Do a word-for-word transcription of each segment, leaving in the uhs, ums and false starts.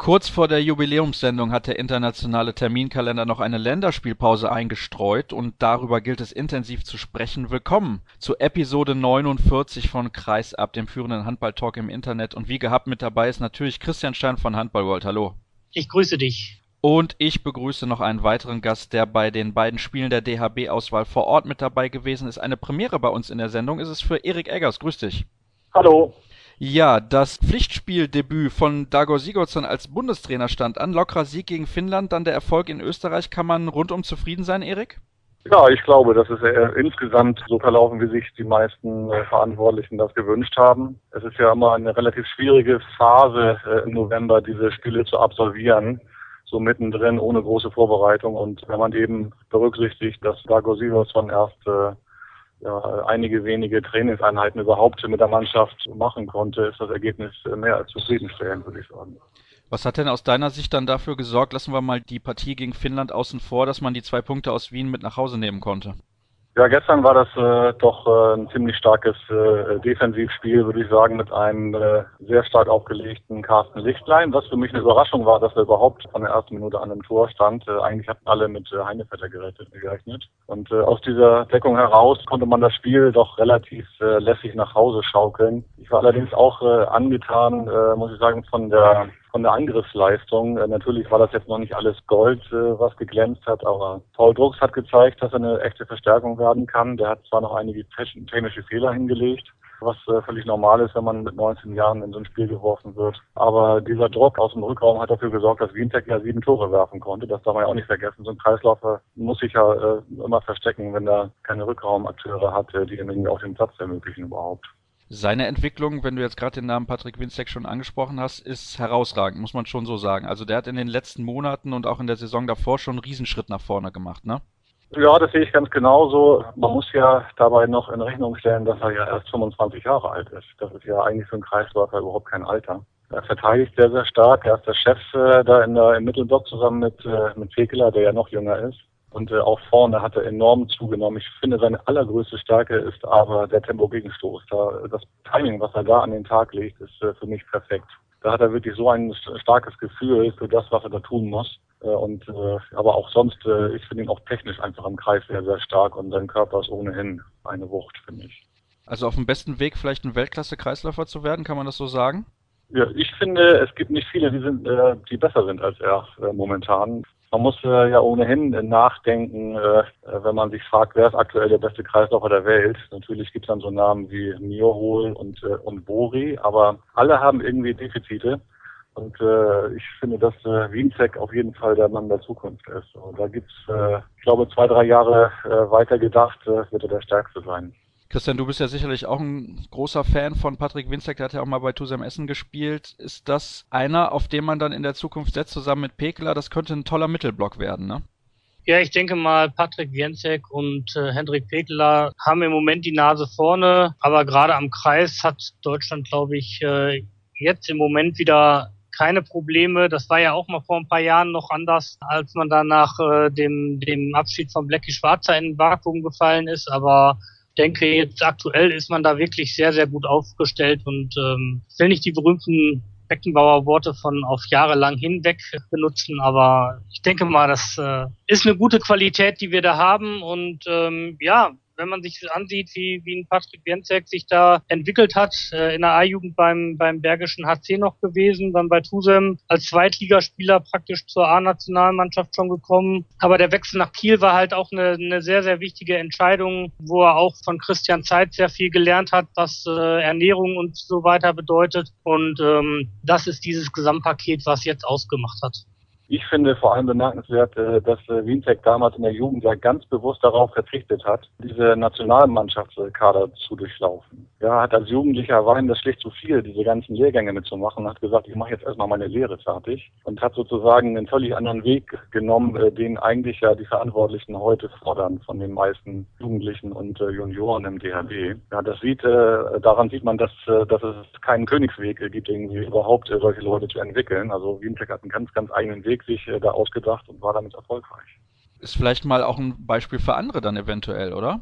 Kurz vor der Jubiläumssendung hat der internationale Terminkalender noch eine Länderspielpause eingestreut und darüber gilt es intensiv zu sprechen. Willkommen zu Episode neunundvierzig von Kreisab, dem führenden Handball-Talk im Internet. Und wie gehabt mit dabei ist natürlich Christian Stein von Handball World. Hallo. Ich grüße dich. Und ich begrüße noch einen weiteren Gast, der bei den beiden Spielen der D H B-Auswahl vor Ort mit dabei gewesen ist. Eine Premiere bei uns in der Sendung ist es für Erik Eggers. Grüß dich. Hallo. Ja, das Pflichtspieldebüt von Dago Sigurdsson als Bundestrainer stand an. Lockerer Sieg gegen Finnland, dann der Erfolg in Österreich. Kann man rundum zufrieden sein, Erik? Ja, ich glaube, das ist äh, insgesamt so verlaufen, wie sich die meisten äh, Verantwortlichen das gewünscht haben. Es ist ja immer eine relativ schwierige Phase äh, im November, diese Spiele zu absolvieren, so mittendrin, ohne große Vorbereitung. Und wenn man eben berücksichtigt, dass Dago Sigurdsson erst äh, ja, einige wenige Trainingseinheiten überhaupt mit der Mannschaft machen konnte, ist das Ergebnis mehr als zufriedenstellend, würde ich sagen. Was hat denn aus deiner Sicht dann dafür gesorgt, lassen wir mal die Partie gegen Finnland außen vor, dass man die zwei Punkte aus Wien mit nach Hause nehmen konnte? Ja, gestern war das äh, doch äh, ein ziemlich starkes äh, Defensivspiel, würde ich sagen, mit einem äh, sehr stark aufgelegten Carsten Lichtlein, was für mich eine Überraschung war, dass er überhaupt von der ersten Minute an dem Tor stand. Äh, eigentlich hatten alle mit äh, Heinevetter gerettet, gerechnet. Und äh, aus dieser Deckung heraus konnte man das Spiel doch relativ äh, lässig nach Hause schaukeln. Ich war allerdings auch äh, angetan, äh, muss ich sagen, von der Von der Angriffsleistung. Äh, natürlich war das jetzt noch nicht alles Gold, äh, was geglänzt hat, aber Paul Drucks hat gezeigt, dass er eine echte Verstärkung werden kann. Der hat zwar noch einige technische Fehler hingelegt, was äh, völlig normal ist, wenn man mit neunzehn Jahren in so ein Spiel geworfen wird. Aber dieser Druck aus dem Rückraum hat dafür gesorgt, dass Wientek ja sieben Tore werfen konnte. Das darf man ja auch nicht vergessen. So ein Kreislaufer muss sich ja äh, immer verstecken, wenn er keine Rückraumakteure hat, äh, die ihm irgendwie auch den Platz ermöglichen überhaupt. Seine Entwicklung, wenn du jetzt gerade den Namen Patrick Winzek schon angesprochen hast, ist herausragend, muss man schon so sagen. Also der hat in den letzten Monaten und auch in der Saison davor schon einen Riesenschritt nach vorne gemacht, ne? Ja, das sehe ich ganz genauso. Man muss ja dabei noch in Rechnung stellen, dass er ja erst fünfundzwanzig Jahre alt ist. Das ist ja eigentlich für einen Kreisläufer überhaupt kein Alter. Er verteidigt sehr, sehr stark. Er ist der Chef äh, da in der, im Mittelblock zusammen mit, äh, mit Fekeler, der ja noch jünger ist. Und äh, auch vorne hat er enorm zugenommen. Ich finde, seine allergrößte Stärke ist aber der Tempo-Gegenstoß. Da, das Timing, was er da an den Tag legt, ist äh, für mich perfekt. Da hat er wirklich so ein starkes Gefühl für das, was er da tun muss. Äh, und äh, aber auch sonst, äh, ich finde ihn auch technisch einfach am Kreis sehr, sehr stark. Und sein Körper ist ohnehin eine Wucht, finde ich. Also auf dem besten Weg, vielleicht ein Weltklasse-Kreisläufer zu werden, kann man das so sagen? Ja, ich finde, es gibt nicht viele, die sind, äh, die besser sind als er äh, momentan. Man muss äh, ja ohnehin äh, nachdenken, äh, wenn man sich fragt, wer ist aktuell der beste Kreisläufer der Welt. Natürlich gibt es dann so Namen wie Miohol und, äh, und Bori, aber alle haben irgendwie Defizite. Und äh, ich finde, dass äh, Winzek auf jeden Fall der Mann der Zukunft ist. Und da gibt's, äh, ich glaube, zwei, drei Jahre äh, weiter gedacht, äh, wird er der Stärkste sein. Christian, du bist ja sicherlich auch ein großer Fan von Patrick Winzek, der hat ja auch mal bei Tusem Essen gespielt. Ist das einer, auf den man dann in der Zukunft setzt, zusammen mit Pekeler? Das könnte ein toller Mittelblock werden, ne? Ja, ich denke mal, Patrick Winzek und äh, Hendrik Pekeler haben im Moment die Nase vorne, aber gerade am Kreis hat Deutschland, glaube ich, äh, jetzt im Moment wieder keine Probleme. Das war ja auch mal vor ein paar Jahren noch anders, als man dann nach äh, dem, dem Abschied von Blackie Schwarzer in den Vakuum gefallen ist, aber ich denke, jetzt aktuell ist man da wirklich sehr, sehr gut aufgestellt und ähm, ich will nicht die berühmten Beckenbauer Worte von auf Jahre lang hinweg benutzen, aber ich denke mal, das äh, ist eine gute Qualität, die wir da haben und ähm, ja, wenn man sich ansieht, wie, wie ein Patrick Winzek sich da entwickelt hat, äh, in der A-Jugend beim, beim Bergischen H C noch gewesen, dann bei Tusem als Zweitligaspieler praktisch zur A-Nationalmannschaft schon gekommen. Aber der Wechsel nach Kiel war halt auch eine, eine sehr, sehr wichtige Entscheidung, wo er auch von Christian Zeitz sehr viel gelernt hat, was äh, Ernährung und so weiter bedeutet. Und ähm, das ist dieses Gesamtpaket, was jetzt ausgemacht hat. Ich finde vor allem bemerkenswert, dass Winzek damals in der Jugend ja ganz bewusst darauf verzichtet hat, diese Nationalmannschaftskader zu durchlaufen. Ja, hat als Jugendlicher war ihm das schlicht zu viel, diese ganzen Lehrgänge mitzumachen, hat gesagt, ich mache jetzt erstmal meine Lehre fertig und hat sozusagen einen völlig anderen Weg genommen, den eigentlich ja die Verantwortlichen heute fordern von den meisten Jugendlichen und Junioren im D H B. Ja, das sieht, daran sieht man, dass, dass es keinen Königsweg gibt, irgendwie überhaupt solche Leute zu entwickeln. Also Winzek hat einen ganz, ganz eigenen Weg sich äh, da ausgedacht und war damit erfolgreich. Ist vielleicht mal auch ein Beispiel für andere dann eventuell, oder?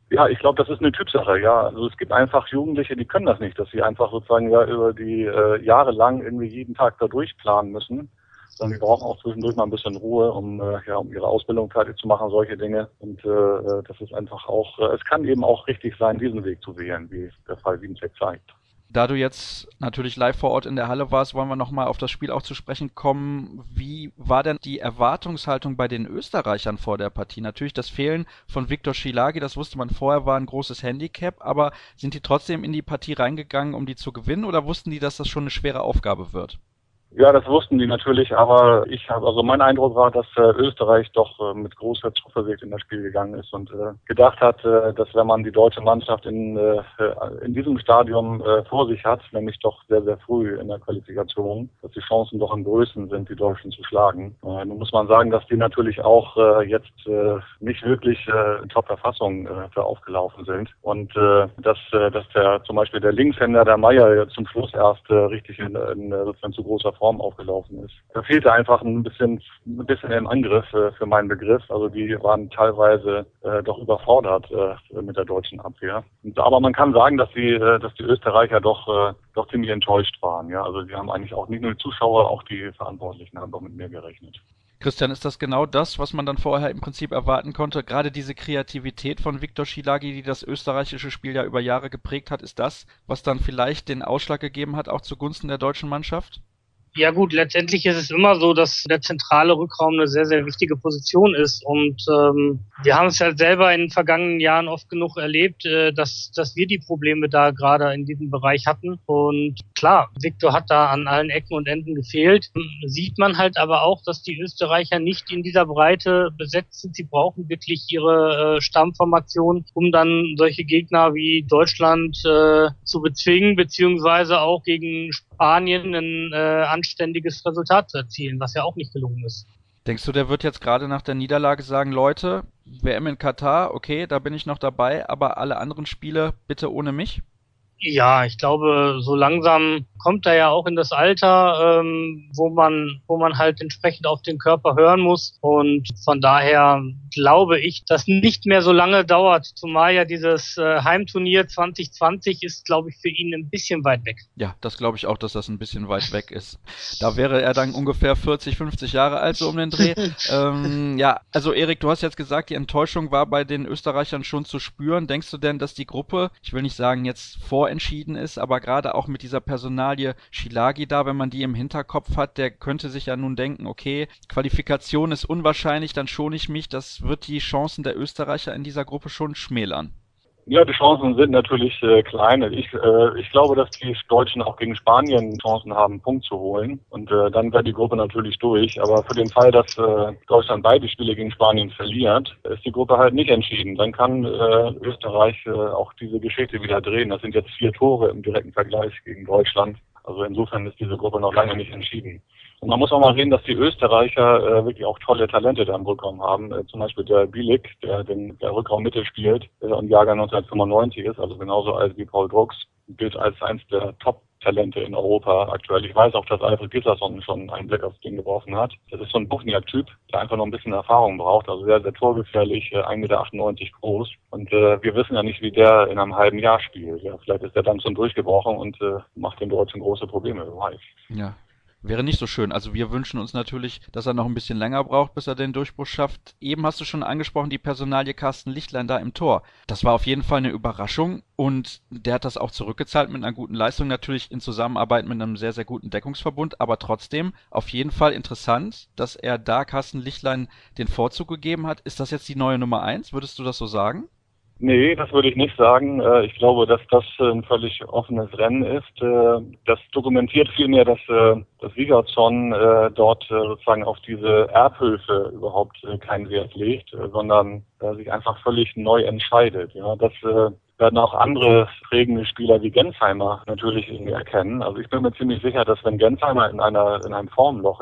Ja, ich glaube, das ist eine Typsache, ja. Also es gibt einfach Jugendliche, die können das nicht, dass sie einfach sozusagen ja über die äh, Jahre lang irgendwie jeden Tag da durchplanen müssen. Sondern die brauchen auch zwischendurch mal ein bisschen Ruhe, um äh, ja um ihre Ausbildung fertig zu machen, solche Dinge. Und äh, das ist einfach auch, äh, es kann eben auch richtig sein, diesen Weg zu wählen, wie der Fall Wienzek zeigt. Da du jetzt natürlich live vor Ort in der Halle warst, wollen wir nochmal auf das Spiel auch zu sprechen kommen. Wie war denn die Erwartungshaltung bei den Österreichern vor der Partie? Natürlich das Fehlen von Viktor Szilágy, das wusste man vorher, war ein großes Handicap, aber sind die trotzdem in die Partie reingegangen, um die zu gewinnen, oder wussten die, dass das schon eine schwere Aufgabe wird? Ja, das wussten die natürlich, aber ich habe, also mein Eindruck war, dass äh, Österreich doch äh, mit großer Zuversicht in das Spiel gegangen ist und äh, gedacht hat, äh, dass wenn man die deutsche Mannschaft in äh, in diesem Stadium äh, vor sich hat, nämlich doch sehr, sehr früh in der Qualifikation, dass die Chancen doch am größten sind, die Deutschen zu schlagen. Äh, nun muss man sagen, dass die natürlich auch äh, jetzt äh, nicht wirklich äh, in Top-Verfassung äh, für aufgelaufen sind und äh, dass, äh, dass der zum Beispiel der Linkshänder, der Meier, jetzt zum Schluss erst äh, richtig in, in sozusagen zu großer Form aufgelaufen ist. Da fehlte einfach ein bisschen, ein bisschen im Angriff äh, für meinen Begriff. Also die waren teilweise äh, doch überfordert äh, mit der deutschen Abwehr. Und, aber man kann sagen, dass die, äh, dass die Österreicher doch, äh, doch ziemlich enttäuscht waren. Ja, also die haben eigentlich auch nicht nur die Zuschauer, auch die Verantwortlichen haben doch mit mehr gerechnet. Christian, ist das genau das, was man dann vorher im Prinzip erwarten konnte? Gerade diese Kreativität von Viktor Szilágy, die das österreichische Spiel ja über Jahre geprägt hat, ist das, was dann vielleicht den Ausschlag gegeben hat, auch zugunsten der deutschen Mannschaft? Ja gut, letztendlich ist es immer so, dass der zentrale Rückraum eine sehr, sehr wichtige Position ist. Und ähm, wir haben es ja selber in den vergangenen Jahren oft genug erlebt, äh, dass dass wir die Probleme da gerade in diesem Bereich hatten. Und klar, Viktor hat da an allen Ecken und Enden gefehlt. Sieht man halt aber auch, dass die Österreicher nicht in dieser Breite besetzt sind. Sie brauchen wirklich ihre äh, Stammformation, um dann solche Gegner wie Deutschland äh, zu bezwingen, beziehungsweise auch gegen Spanien ein äh, anständiges Resultat zu erzielen, was ja auch nicht gelungen ist. Denkst du, der wird jetzt gerade nach der Niederlage sagen, Leute, W M in Katar, okay, da bin ich noch dabei, aber alle anderen Spiele bitte ohne mich? Ja, ich glaube, so langsam kommt er ja auch in das Alter, ähm, wo man, wo man halt entsprechend auf den Körper hören muss. Und von daher glaube ich, dass nicht mehr so lange dauert. Zumal ja dieses äh, Heimturnier zwanzig zwanzig ist, glaube ich, für ihn ein bisschen weit weg. Ja, das glaube ich auch, dass das ein bisschen weit weg ist. Da wäre er dann ungefähr vierzig, fünfzig Jahre alt, so um den Dreh. ähm, ja, also Erik, du hast jetzt gesagt, die Enttäuschung war bei den Österreichern schon zu spüren. Denkst du denn, dass die Gruppe, ich will nicht sagen jetzt vorentschieden ist, aber gerade auch mit dieser Personalie Szilágy da, wenn man die im Hinterkopf hat, der könnte sich ja nun denken, okay, Qualifikation ist unwahrscheinlich, dann schone ich mich, das wird die Chancen der Österreicher in dieser Gruppe schon schmälern. Ja, die Chancen sind natürlich äh, klein. Ich, äh, ich glaube, dass die Deutschen auch gegen Spanien Chancen haben, einen Punkt zu holen. Und äh, dann wäre die Gruppe natürlich durch. Aber für den Fall, dass äh, Deutschland beide Spiele gegen Spanien verliert, ist die Gruppe halt nicht entschieden. Dann kann äh, Österreich äh, auch diese Geschichte wieder drehen. Das sind jetzt vier Tore im direkten Vergleich gegen Deutschland. Also insofern ist diese Gruppe noch lange nicht entschieden. Und man muss auch mal sehen, dass die Österreicher äh, wirklich auch tolle Talente da im Rückraum haben. Äh, zum Beispiel der Bielik, der den der Rückraum Mitte spielt äh, und Jahrgang neunzehnhundertfünfundneunzig ist, also genauso alt wie Paul Drucks, gilt als eins der Top-Talente in Europa aktuell. Ich weiß auch, dass Alfred Gislason schon einen Blick aufs Ding geworfen hat. Das ist so ein Buchniak-Typ, der einfach noch ein bisschen Erfahrung braucht, also sehr, sehr torgefährlich, äh, ein Meter achtundneunzig groß. Und äh, wir wissen ja nicht, wie der in einem halben Jahr spielt. Ja, vielleicht ist der dann schon durchgebrochen und äh, macht den Deutschen große Probleme. Weiß. Ja. Wäre nicht so schön. Also wir wünschen uns natürlich, dass er noch ein bisschen länger braucht, bis er den Durchbruch schafft. Eben hast du schon angesprochen, die Personalie Carsten Lichtlein da im Tor. Das war auf jeden Fall eine Überraschung und der hat das auch zurückgezahlt mit einer guten Leistung, natürlich in Zusammenarbeit mit einem sehr, sehr guten Deckungsverbund, aber trotzdem auf jeden Fall interessant, dass er da Carsten Lichtlein den Vorzug gegeben hat. Ist das jetzt die neue Nummer eins? Würdest du das so sagen? Nee, das würde ich nicht sagen. Ich glaube, dass das ein völlig offenes Rennen ist. Das dokumentiert vielmehr, dass, dass Sigurdsson dort sozusagen auf diese Erbhöfe überhaupt keinen Wert legt, sondern sich einfach völlig neu entscheidet. Ja, das werden auch andere prägende Spieler wie Gensheimer natürlich irgendwie erkennen. Also ich bin mir ziemlich sicher, dass wenn Gensheimer in einer in einem Formloch ist,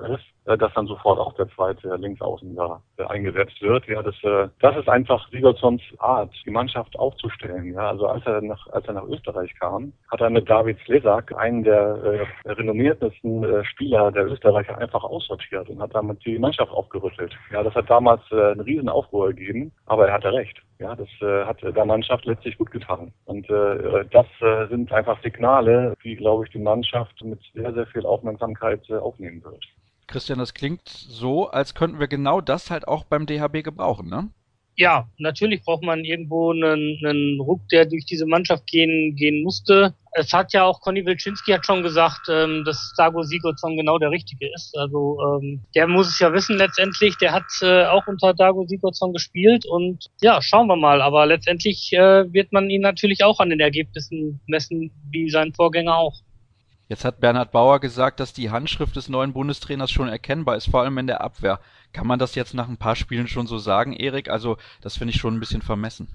dass dann sofort auch der zweite Linksaußen da eingesetzt wird. Ja, das, das ist einfach Sigurdssons Art, die Mannschaft aufzustellen. Ja, also als er nach, als er nach Österreich kam, hat er mit David Slezak einen der äh, renommiertesten äh, Spieler der Österreicher einfach aussortiert und hat damit die Mannschaft aufgerüttelt. Ja, das hat damals äh, einen riesen Aufruhr gegeben, aber er hatte recht. Ja, das äh, hat der Mannschaft letztlich gut getan. Und äh, das äh, sind einfach Signale, die, glaube ich, die Mannschaft mit sehr, sehr viel Aufmerksamkeit äh, aufnehmen wird. Christian, das klingt so, als könnten wir genau das halt auch beim D H B gebrauchen, ne? Ja, natürlich braucht man irgendwo einen, einen Ruck, der durch diese Mannschaft gehen gehen musste. Es hat ja auch Conny Wilczynski hat schon gesagt, ähm, dass Dago Sigurdsson genau der Richtige ist. Also ähm, der muss es ja wissen letztendlich. Der hat äh, auch unter Dago Sigurdsson gespielt und ja, schauen wir mal. Aber letztendlich äh, wird man ihn natürlich auch an den Ergebnissen messen, wie sein Vorgänger auch. Jetzt hat Bernhard Bauer gesagt, dass die Handschrift des neuen Bundestrainers schon erkennbar ist, vor allem in der Abwehr. Kann man das jetzt nach ein paar Spielen schon so sagen, Erik? Also das finde ich schon ein bisschen vermessen.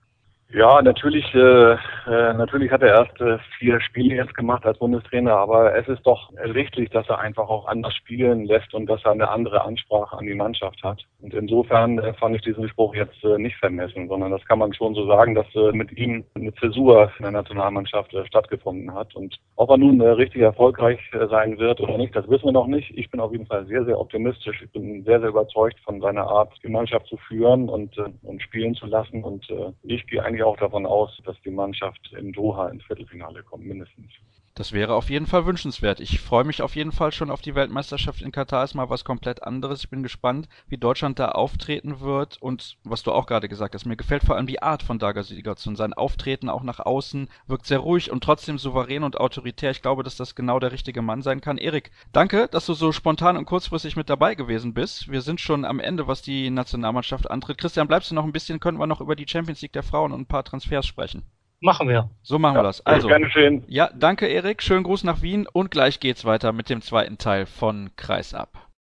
Ja, natürlich, äh, äh, natürlich hat er erst äh, vier Spiele jetzt gemacht als Bundestrainer, aber es ist doch richtig, dass er einfach auch anders spielen lässt und dass er eine andere Ansprache an die Mannschaft hat. Und insofern äh, fand ich diesen Spruch jetzt äh, nicht vermessen, sondern das kann man schon so sagen, dass äh, mit ihm eine Zäsur in der Nationalmannschaft äh, stattgefunden hat. Und ob er nun äh, richtig erfolgreich äh, sein wird oder nicht, das wissen wir noch nicht. Ich bin auf jeden Fall sehr, sehr optimistisch. Ich bin sehr, sehr überzeugt von seiner Art, die Mannschaft zu führen und, äh, und spielen zu lassen. Und äh, ich gehe eigentlich auch davon aus, dass die Mannschaft in Doha ins Viertelfinale kommt, mindestens. Das wäre auf jeden Fall wünschenswert. Ich freue mich auf jeden Fall schon auf die Weltmeisterschaft in Katar. Ist mal was komplett anderes. Ich bin gespannt, wie Deutschland da auftreten wird. Und was du auch gerade gesagt hast, mir gefällt vor allem die Art von Dago Sigurdsson. Sein Auftreten auch nach außen wirkt sehr ruhig und trotzdem souverän und autoritär. Ich glaube, dass das genau der richtige Mann sein kann. Erik, danke, dass du so spontan und kurzfristig mit dabei gewesen bist. Wir sind schon am Ende, was die Nationalmannschaft antritt. Christian, bleibst du noch ein bisschen? Könnten wir noch über die Champions League der Frauen und ein paar Transfers sprechen? Machen wir. So machen wir das. Also, gerne schön. Ja, danke Erik, schönen Gruß nach Wien und gleich geht's weiter mit dem zweiten Teil von Kreisab.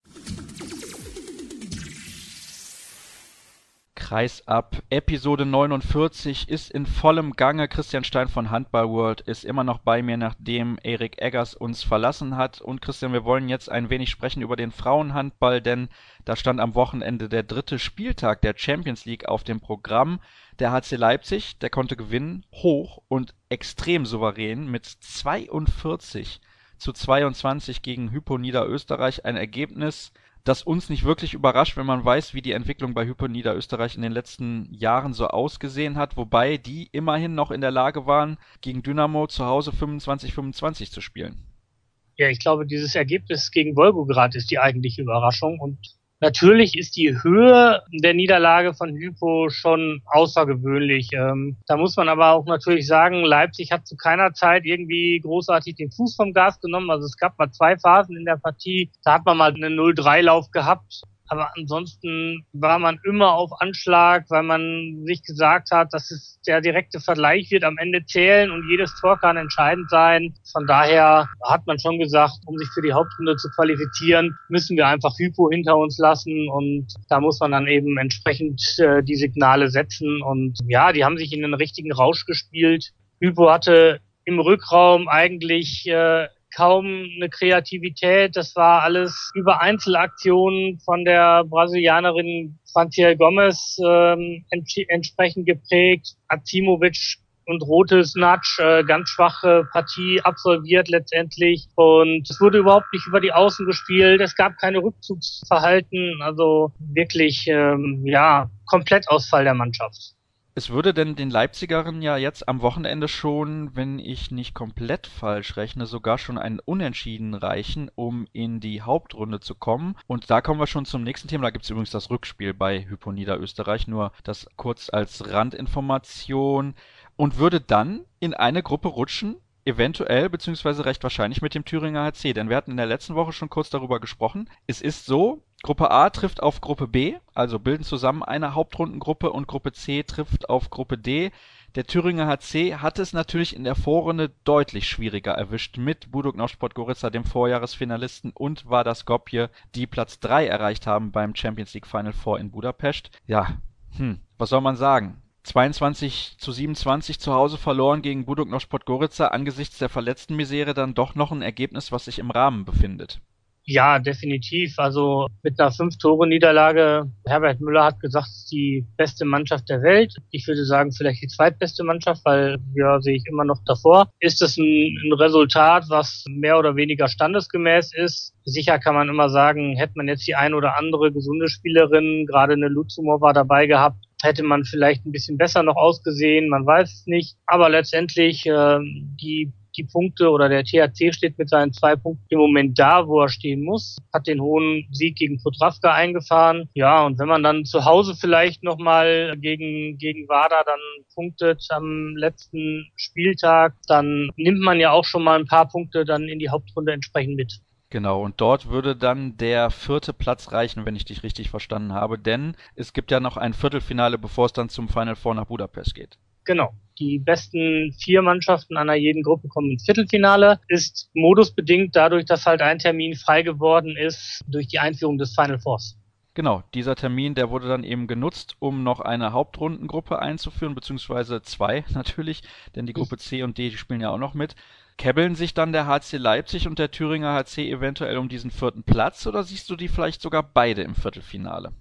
Kreisab, Episode neunundvierzig ist in vollem Gange. Christian Stein von Handball World ist immer noch bei mir, nachdem Erik Eggers uns verlassen hat. Und Christian, wir wollen jetzt ein wenig sprechen über den Frauenhandball, denn da stand am Wochenende der dritte Spieltag der Champions League auf dem Programm. Der H C Leipzig, der konnte gewinnen, hoch und extrem souverän mit zweiundvierzig zu zweiundzwanzig gegen Hypo Niederösterreich. Ein Ergebnis, das uns nicht wirklich überrascht, wenn man weiß, wie die Entwicklung bei Hypo Niederösterreich in den letzten Jahren so ausgesehen hat, wobei die immerhin noch in der Lage waren, gegen Dynamo zu Hause fünfundzwanzig fünfundzwanzig zu spielen. Ja, ich glaube, dieses Ergebnis gegen Wolgograd ist die eigentliche Überraschung und natürlich ist die Höhe der Niederlage von Hypo schon außergewöhnlich. Ähm, da muss man aber auch natürlich sagen, Leipzig hat zu keiner Zeit irgendwie großartig den Fuß vom Gas genommen. Also es gab mal zwei Phasen in der Partie, da hat man mal einen null drei Lauf gehabt. Aber ansonsten war man immer auf Anschlag, weil man sich gesagt hat, dass es der direkte Vergleich wird am Ende zählen und jedes Tor kann entscheidend sein. Von daher hat man schon gesagt, um sich für die Hauptrunde zu qualifizieren, müssen wir einfach Hypo hinter uns lassen und da muss man dann eben entsprechend äh, die Signale setzen. Und ja, die haben sich in den richtigen Rausch gespielt. Hypo hatte im Rückraum eigentlich äh, kaum eine Kreativität. Das war alles über Einzelaktionen von der Brasilianerin Franciel Gomes ähm, ents- entsprechend geprägt. Azimovic und Rotes Natsch, äh, ganz schwache Partie absolviert letztendlich. Und es wurde überhaupt nicht über die Außen gespielt. Es gab keine Rückzugsverhalten. Also wirklich, ähm, ja, Komplettausfall der Mannschaft. Es würde denn den Leipzigerinnen ja jetzt am Wochenende schon, wenn ich nicht komplett falsch rechne, sogar schon einen Unentschieden reichen, um in die Hauptrunde zu kommen. Und da kommen wir schon zum nächsten Thema. Da gibt es übrigens das Rückspiel bei Hypo Niederösterreich, nur das kurz als Randinformation. Und würde dann in eine Gruppe rutschen, eventuell beziehungsweise recht wahrscheinlich mit dem Thüringer H C. Denn wir hatten in der letzten Woche schon kurz darüber gesprochen. Es ist so, Gruppe A trifft auf Gruppe B, also bilden zusammen eine Hauptrundengruppe und Gruppe C trifft auf Gruppe D. Der Thüringer H C hat es natürlich in der Vorrunde deutlich schwieriger erwischt mit Buduknosch Podgorica, dem Vorjahresfinalisten, und Vardar Skopje, die Platz drei erreicht haben beim Champions League Final Four in Budapest. Ja, hm, was soll man sagen? zweiundzwanzig zu siebenundzwanzig zu Hause verloren gegen Buduknosch Podgorica, angesichts der verletzten Misere dann doch noch ein Ergebnis, was sich im Rahmen befindet. Ja, definitiv. Also mit einer Fünf-Tore-Niederlage, Herbert Müller hat gesagt, es ist die beste Mannschaft der Welt. Ich würde sagen, vielleicht die zweitbeste Mannschaft, weil ja, sehe ich immer noch davor. Ist es ein, ein Resultat, was mehr oder weniger standesgemäß ist? Sicher kann man immer sagen, hätte man jetzt die ein oder andere gesunde Spielerin, gerade eine Luzumova dabei gehabt, hätte man vielleicht ein bisschen besser noch ausgesehen, man weiß es nicht. Aber letztendlich äh, die die Punkte oder der T H C steht mit seinen zwei Punkten im Moment da, wo er stehen muss, hat den hohen Sieg gegen Podravka eingefahren. Ja, und wenn man dann zu Hause vielleicht nochmal gegen, gegen Vardar dann punktet am letzten Spieltag, dann nimmt man ja auch schon mal ein paar Punkte dann in die Hauptrunde entsprechend mit. Genau, und dort würde dann der vierte Platz reichen, wenn ich dich richtig verstanden habe, denn es gibt ja noch ein Viertelfinale, bevor es dann zum Final Four nach Budapest geht. Genau. Die besten vier Mannschaften einer jeden Gruppe kommen ins Viertelfinale. Ist modusbedingt dadurch, dass halt ein Termin frei geworden ist durch die Einführung des Final Fours. Genau, dieser Termin, der wurde dann eben genutzt, um noch eine Hauptrundengruppe einzuführen, beziehungsweise zwei natürlich, denn die Gruppe C und D, die spielen ja auch noch mit. Käbbeln sich dann der H C Leipzig und der Thüringer H C eventuell um diesen vierten Platz, oder siehst du die vielleicht sogar beide im Viertelfinale?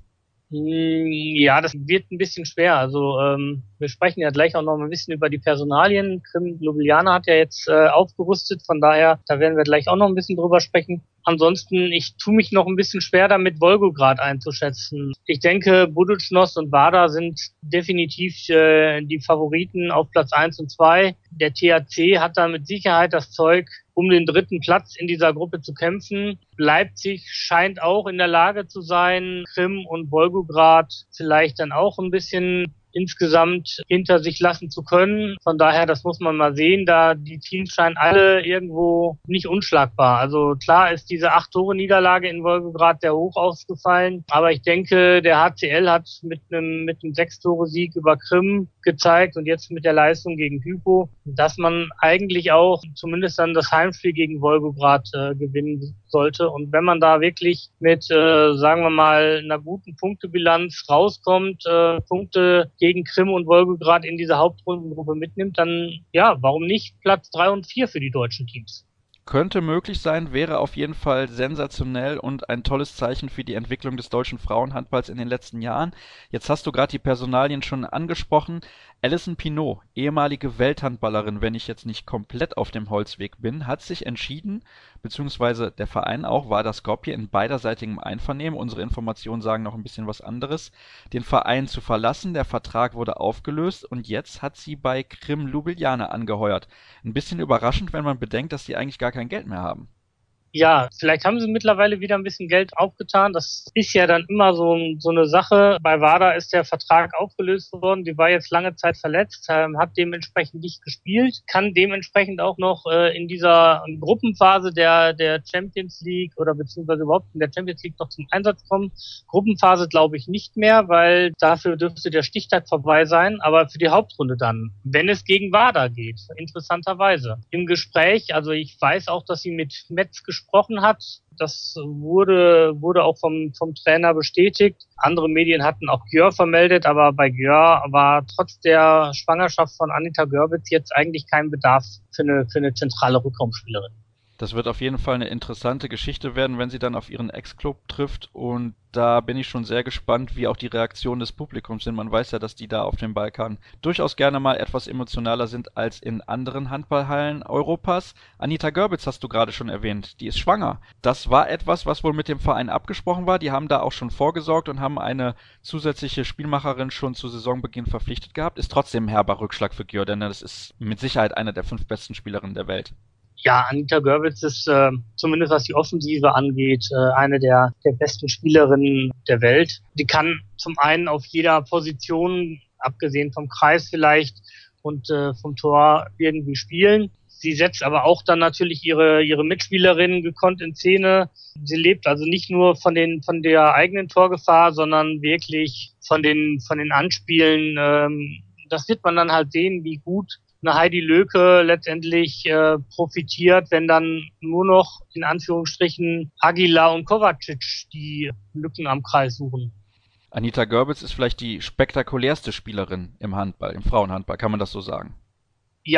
Ja, das wird ein bisschen schwer. Also ähm, wir sprechen ja gleich auch noch ein bisschen über die Personalien. Krim Ljubljana hat ja jetzt äh, aufgerüstet, von daher, da werden wir gleich auch noch ein bisschen drüber sprechen. Ansonsten, ich tue mich noch ein bisschen schwer damit, Wolgograd einzuschätzen. Ich denke, Budućnost und Vardar sind definitiv äh, die Favoriten auf Platz eins und zwei. Der T H C hat da mit Sicherheit das Zeug, um den dritten Platz in dieser Gruppe zu kämpfen. Leipzig scheint auch in der Lage zu sein, Krim und Wolgograd vielleicht dann auch ein bisschen insgesamt hinter sich lassen zu können. Von daher, das muss man mal sehen, da die Teams scheinen alle irgendwo nicht unschlagbar. Also klar ist diese Acht-Tore-Niederlage in Wolgograd sehr hoch ausgefallen, aber ich denke, der H C L hat mit einem mit einem Sechs-Tore-Sieg über Krim gezeigt und jetzt mit der Leistung gegen Hypo, dass man eigentlich auch zumindest dann das Heimspiel gegen Wolgograd äh, gewinnen sollte. Und wenn man da wirklich mit, äh, sagen wir mal, einer guten Punktebilanz rauskommt, äh, Punkte gegen Krim und Wolgograd in diese Hauptrundengruppe mitnimmt, dann ja, warum nicht Platz drei und vier für die deutschen Teams? Könnte möglich sein, wäre auf jeden Fall sensationell und ein tolles Zeichen für die Entwicklung des deutschen Frauenhandballs in den letzten Jahren. Jetzt hast du gerade die Personalien schon angesprochen. Alison Pinot, ehemalige Welthandballerin, wenn ich jetzt nicht komplett auf dem Holzweg bin, hat sich entschieden, beziehungsweise der Verein auch, Vardar Skopje in beiderseitigem Einvernehmen, unsere Informationen sagen noch ein bisschen was anderes, den Verein zu verlassen. Der Vertrag wurde aufgelöst und jetzt hat sie bei Krim Ljubljana angeheuert. Ein bisschen überraschend, wenn man bedenkt, dass sie eigentlich gar kein Geld mehr haben. Ja, vielleicht haben sie mittlerweile wieder ein bisschen Geld aufgetan. Das ist ja dann immer so, so eine Sache. Bei Vardar ist der Vertrag aufgelöst worden. Die war jetzt lange Zeit verletzt, ähm, hat dementsprechend nicht gespielt, kann dementsprechend auch noch äh, in dieser Gruppenphase der der Champions League oder beziehungsweise überhaupt in der Champions League noch zum Einsatz kommen. Gruppenphase glaube ich nicht mehr, weil dafür dürfte der Stichtag vorbei sein. Aber für die Hauptrunde dann, wenn es gegen Vardar geht, interessanterweise. Im Gespräch, also ich weiß auch, dass sie mit Metz gesprochen gesprochen hat. Das wurde wurde auch vom vom Trainer bestätigt. Andere Medien hatten auch Gjör vermeldet, aber bei Gjör war trotz der Schwangerschaft von Anita Görbitz jetzt eigentlich kein Bedarf für eine für eine zentrale Rückraumspielerin. Das wird auf jeden Fall eine interessante Geschichte werden, wenn sie dann auf ihren Ex-Club trifft, und da bin ich schon sehr gespannt, wie auch die Reaktionen des Publikums sind. Man weiß ja, dass die da auf dem Balkan durchaus gerne mal etwas emotionaler sind als in anderen Handballhallen Europas. Anita Görbitz hast du gerade schon erwähnt, die ist schwanger. Das war etwas, was wohl mit dem Verein abgesprochen war. Die haben da auch schon vorgesorgt und haben eine zusätzliche Spielmacherin schon zu Saisonbeginn verpflichtet gehabt. Ist trotzdem ein herber Rückschlag für Gjör, denn das ist mit Sicherheit eine der fünf besten Spielerinnen der Welt. Ja, Anita Görbitz ist äh, zumindest was die Offensive angeht, äh, eine der der besten Spielerinnen der Welt. Die kann zum einen auf jeder Position, abgesehen vom Kreis vielleicht und äh, vom Tor, irgendwie spielen. Sie setzt aber auch dann natürlich ihre ihre Mitspielerinnen gekonnt in Szene. Sie lebt also nicht nur von den von der eigenen Torgefahr, sondern wirklich von den von den Anspielen. Ähm, das wird man dann halt sehen, wie gut eine Heidi Löke letztendlich äh, profitiert, wenn dann nur noch in Anführungsstrichen Aguilar und Kovacic die Lücken am Kreis suchen. Anita Görbitz ist vielleicht die spektakulärste Spielerin im Handball, im Frauenhandball, kann man das so sagen? Ja,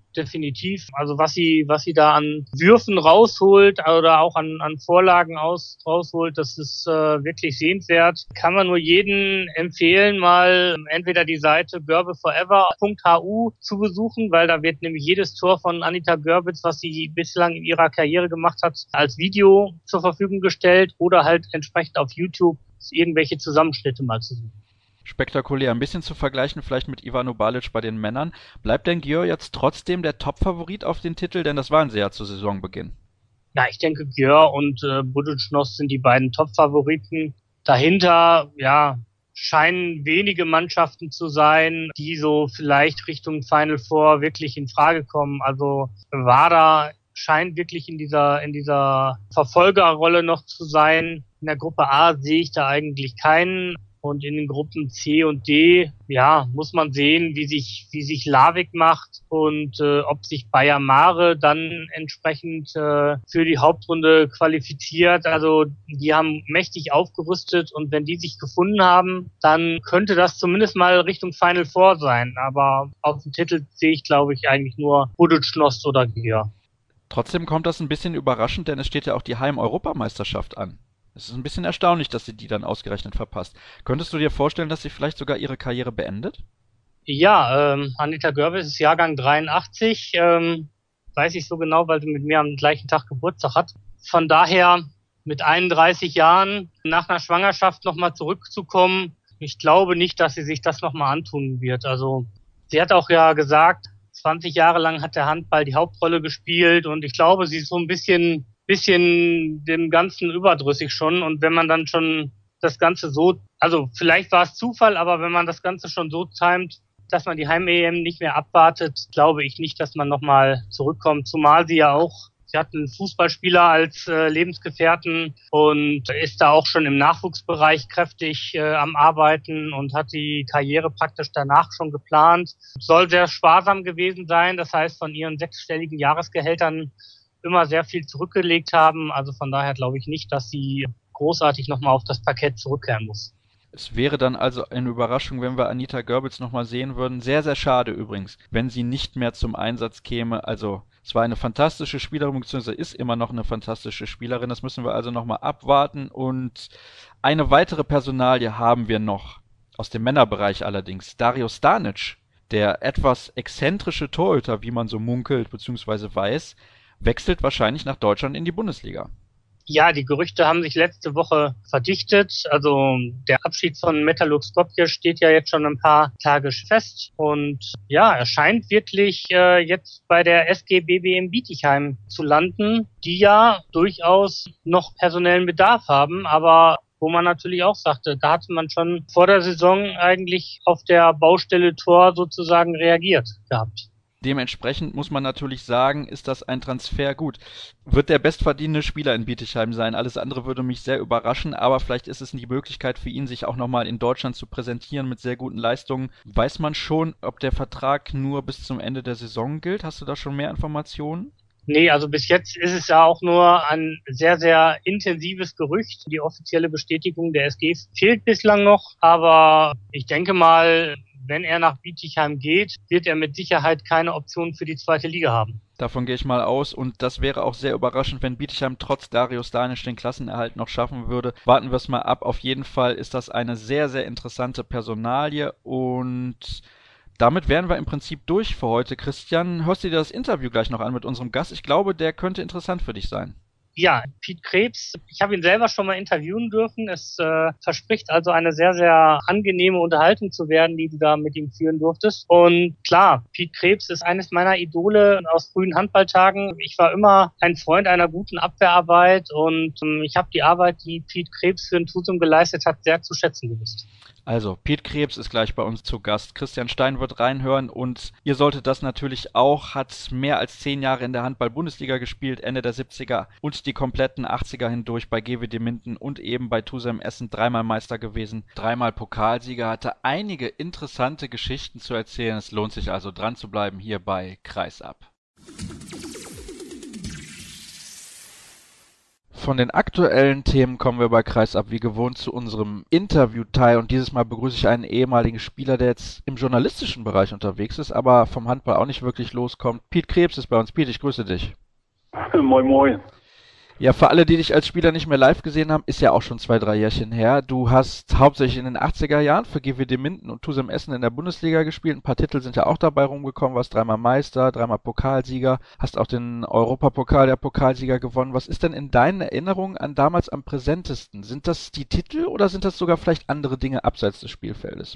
definitiv. Also was sie, was sie da an Würfen rausholt oder auch an, an Vorlagen aus, rausholt, das ist äh, wirklich sehenswert. Kann man nur jedem empfehlen, mal entweder die Seite görbeforever punkt h u zu besuchen, weil da wird nämlich jedes Tor von Anita Görbitz, was sie bislang in ihrer Karriere gemacht hat, als Video zur Verfügung gestellt oder halt entsprechend auf YouTube irgendwelche Zusammenschnitte mal zu suchen. Spektakulär. Ein bisschen zu vergleichen vielleicht mit Ivano Balic bei den Männern. Bleibt denn Györ jetzt trotzdem der Top-Favorit auf den Titel? Denn das waren sie ja zu Saisonbeginn. Ja, ich denke, Györ und äh, Budućnost sind die beiden Top-Favoriten. Dahinter, ja, scheinen wenige Mannschaften zu sein, die so vielleicht Richtung Final Four wirklich in Frage kommen. Also WADA scheint wirklich in dieser in dieser Verfolgerrolle noch zu sein. In der Gruppe A sehe ich da eigentlich keinen. Und in den Gruppen C und D, ja, muss man sehen, wie sich wie sich Larvik macht und äh, ob sich Bayer Mare dann entsprechend äh, für die Hauptrunde qualifiziert. Also die haben mächtig aufgerüstet und wenn die sich gefunden haben, dann könnte das zumindest mal Richtung Final Four sein. Aber auf dem Titel sehe ich, glaube ich, eigentlich nur Budućnost oder Györ. Trotzdem kommt das ein bisschen überraschend, denn es steht ja auch die Heim-Europameisterschaft an. Es ist ein bisschen erstaunlich, dass sie die dann ausgerechnet verpasst. Könntest du dir vorstellen, dass sie vielleicht sogar ihre Karriere beendet? Ja, ähm, Anita Görbitz ist Jahrgang dreiundachtzig. Ähm, weiß ich so genau, weil sie mit mir am gleichen Tag Geburtstag hat. Von daher mit einunddreißig Jahren nach einer Schwangerschaft nochmal zurückzukommen, ich glaube nicht, dass sie sich das nochmal antun wird. Also sie hat auch ja gesagt, zwanzig Jahre lang hat der Handball die Hauptrolle gespielt und ich glaube, sie ist so ein bisschen bisschen dem Ganzen überdrüssig schon und wenn man dann schon das Ganze so, also vielleicht war es Zufall, aber wenn man das Ganze schon so timet, dass man die Heim-E M nicht mehr abwartet, glaube ich nicht, dass man nochmal zurückkommt, zumal sie ja auch, sie hat einen Fußballspieler als äh, Lebensgefährten und ist da auch schon im Nachwuchsbereich kräftig äh, am Arbeiten und hat die Karriere praktisch danach schon geplant. Soll sehr sparsam gewesen sein, das heißt von ihren sechsstelligen Jahresgehältern immer sehr viel zurückgelegt haben. Also von daher glaube ich nicht, dass sie großartig nochmal auf das Parkett zurückkehren muss. Es wäre dann also eine Überraschung, wenn wir Anita Görbitz nochmal sehen würden. Sehr, sehr schade übrigens, wenn sie nicht mehr zum Einsatz käme. Also es war eine fantastische Spielerin, beziehungsweise ist immer noch eine fantastische Spielerin. Das müssen wir also nochmal abwarten. Und eine weitere Personalie haben wir noch, aus dem Männerbereich allerdings. Dario Stanic, der etwas exzentrische Torhüter, wie man so munkelt, beziehungsweise weiß, wechselt wahrscheinlich nach Deutschland in die Bundesliga. Ja, die Gerüchte haben sich letzte Woche verdichtet. Also der Abschied von Metalurg Skopje steht ja jetzt schon ein paar Tage fest. Und ja, er scheint wirklich äh, jetzt bei der S G B B M Bietigheim zu landen, die ja durchaus noch personellen Bedarf haben, aber wo man natürlich auch sagte, da hatte man schon vor der Saison eigentlich auf der Baustelle Tor sozusagen reagiert gehabt. Dementsprechend muss man natürlich sagen, ist das ein Transfer gut. Wird der bestverdienende Spieler in Bietigheim sein. Alles andere würde mich sehr überraschen, aber vielleicht ist es die Möglichkeit für ihn, sich auch nochmal in Deutschland zu präsentieren mit sehr guten Leistungen. Weiß man schon, ob der Vertrag nur bis zum Ende der Saison gilt? Hast du da schon mehr Informationen? Nee, also bis jetzt ist es ja auch nur ein sehr, sehr intensives Gerücht. Die offizielle Bestätigung der S G fehlt bislang noch, aber ich denke mal, wenn er nach Bietigheim geht, wird er mit Sicherheit keine Option für die zweite Liga haben. Davon gehe ich mal aus und das wäre auch sehr überraschend, wenn Bietigheim trotz Dario Stanic den Klassenerhalt noch schaffen würde. Warten wir es mal ab. Auf jeden Fall ist das eine sehr, sehr interessante Personalie und damit wären wir im Prinzip durch für heute. Christian, hörst du dir das Interview gleich noch an mit unserem Gast? Ich glaube, der könnte interessant für dich sein. Ja, Piet Krebs, ich habe ihn selber schon mal interviewen dürfen. Es äh, verspricht also eine sehr, sehr angenehme Unterhaltung zu werden, die du da mit ihm führen durftest. Und klar, Piet Krebs ist eines meiner Idole aus frühen Handballtagen. Ich war immer ein Freund einer guten Abwehrarbeit und ähm, ich habe die Arbeit, die Piet Krebs für den Tusum geleistet hat, sehr zu schätzen gewusst. Also, Piet Krebs ist gleich bei uns zu Gast. Christian Stein wird reinhören und ihr solltet das natürlich auch, hat mehr als zehn Jahre in der Handball-Bundesliga gespielt, Ende der siebziger und die kompletten achtziger hindurch bei G W D Minden und eben bei Tusem Essen dreimal Meister gewesen, dreimal Pokalsieger, hatte einige interessante Geschichten zu erzählen. Es lohnt sich also dran zu bleiben hier bei Kreisab. Von den aktuellen Themen kommen wir bei Kreisab wie gewohnt zu unserem Interviewteil und dieses Mal begrüße ich einen ehemaligen Spieler, der jetzt im journalistischen Bereich unterwegs ist, aber vom Handball auch nicht wirklich loskommt. Piet Krebs ist bei uns. Piet, ich grüße dich. Moin Moin. Ja, für alle, die dich als Spieler nicht mehr live gesehen haben, ist ja auch schon zwei, drei Jährchen her. Du hast hauptsächlich in den achtziger Jahren für G W D Minden und Tusem Essen in der Bundesliga gespielt. Ein paar Titel sind ja auch dabei rumgekommen, warst dreimal Meister, dreimal Pokalsieger, hast auch den Europapokal der Pokalsieger gewonnen. Was ist denn in deinen Erinnerungen an damals am präsentesten? Sind das die Titel oder sind das sogar vielleicht andere Dinge abseits des Spielfeldes?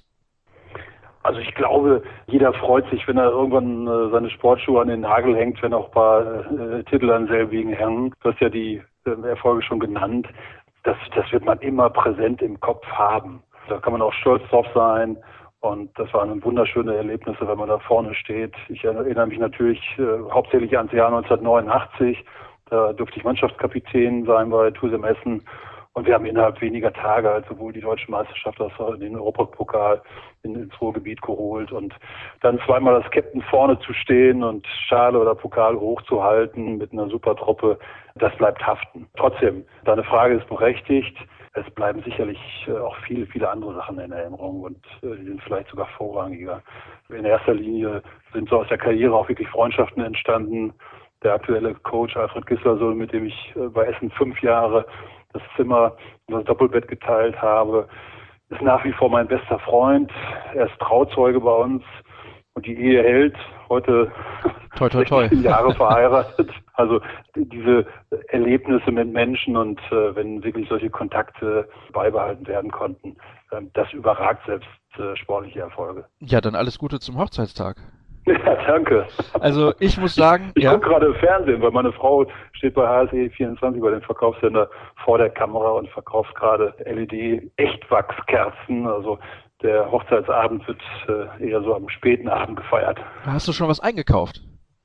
Also ich glaube, jeder freut sich, wenn er irgendwann äh, seine Sportschuhe an den Nagel hängt, wenn auch ein paar äh, Titel an selbigen hängen. Du hast ja die äh, Erfolge schon genannt. Das, das wird man immer präsent im Kopf haben. Da kann man auch stolz drauf sein. Und das waren wunderschöne Erlebnisse, wenn man da vorne steht. Ich erinnere mich natürlich äh, hauptsächlich ans Jahr neunzehnhundertneunundachtzig. Da durfte ich Mannschaftskapitän sein bei Tusem Essen. Und wir haben innerhalb weniger Tage halt sowohl die deutsche Meisterschaft als auch den Europapokal in, ins Ruhrgebiet geholt. Und dann zweimal als Captain vorne zu stehen und Schale oder Pokal hochzuhalten mit einer super Truppe, das bleibt haften. Trotzdem, deine Frage ist berechtigt. Es bleiben sicherlich auch viele, viele andere Sachen in Erinnerung und äh, die sind vielleicht sogar vorrangiger. In erster Linie sind so aus der Karriere auch wirklich Freundschaften entstanden. Der aktuelle Coach Alfred Gislersohn, mit dem ich äh, bei Essen fünf Jahre das Zimmer und das Doppelbett geteilt habe, ist nach wie vor mein bester Freund. Er ist Trauzeuge bei uns und die Ehe hält. Heute toi, toi, toi. sechzehn Jahre verheiratet. Also diese Erlebnisse mit Menschen und äh, wenn wirklich solche Kontakte beibehalten werden konnten, äh, das überragt selbst äh, sportliche Erfolge. Ja, dann alles Gute zum Hochzeitstag. Ja, danke. Also ich muss sagen, ich, ich ja. gucke gerade im Fernsehen, weil meine Frau steht bei H S E vierundzwanzig bei dem Verkaufssender vor der Kamera und verkauft gerade L E D-Echtwachskerzen. Also der Hochzeitsabend wird äh, eher so am späten Abend gefeiert. Hast du schon was eingekauft?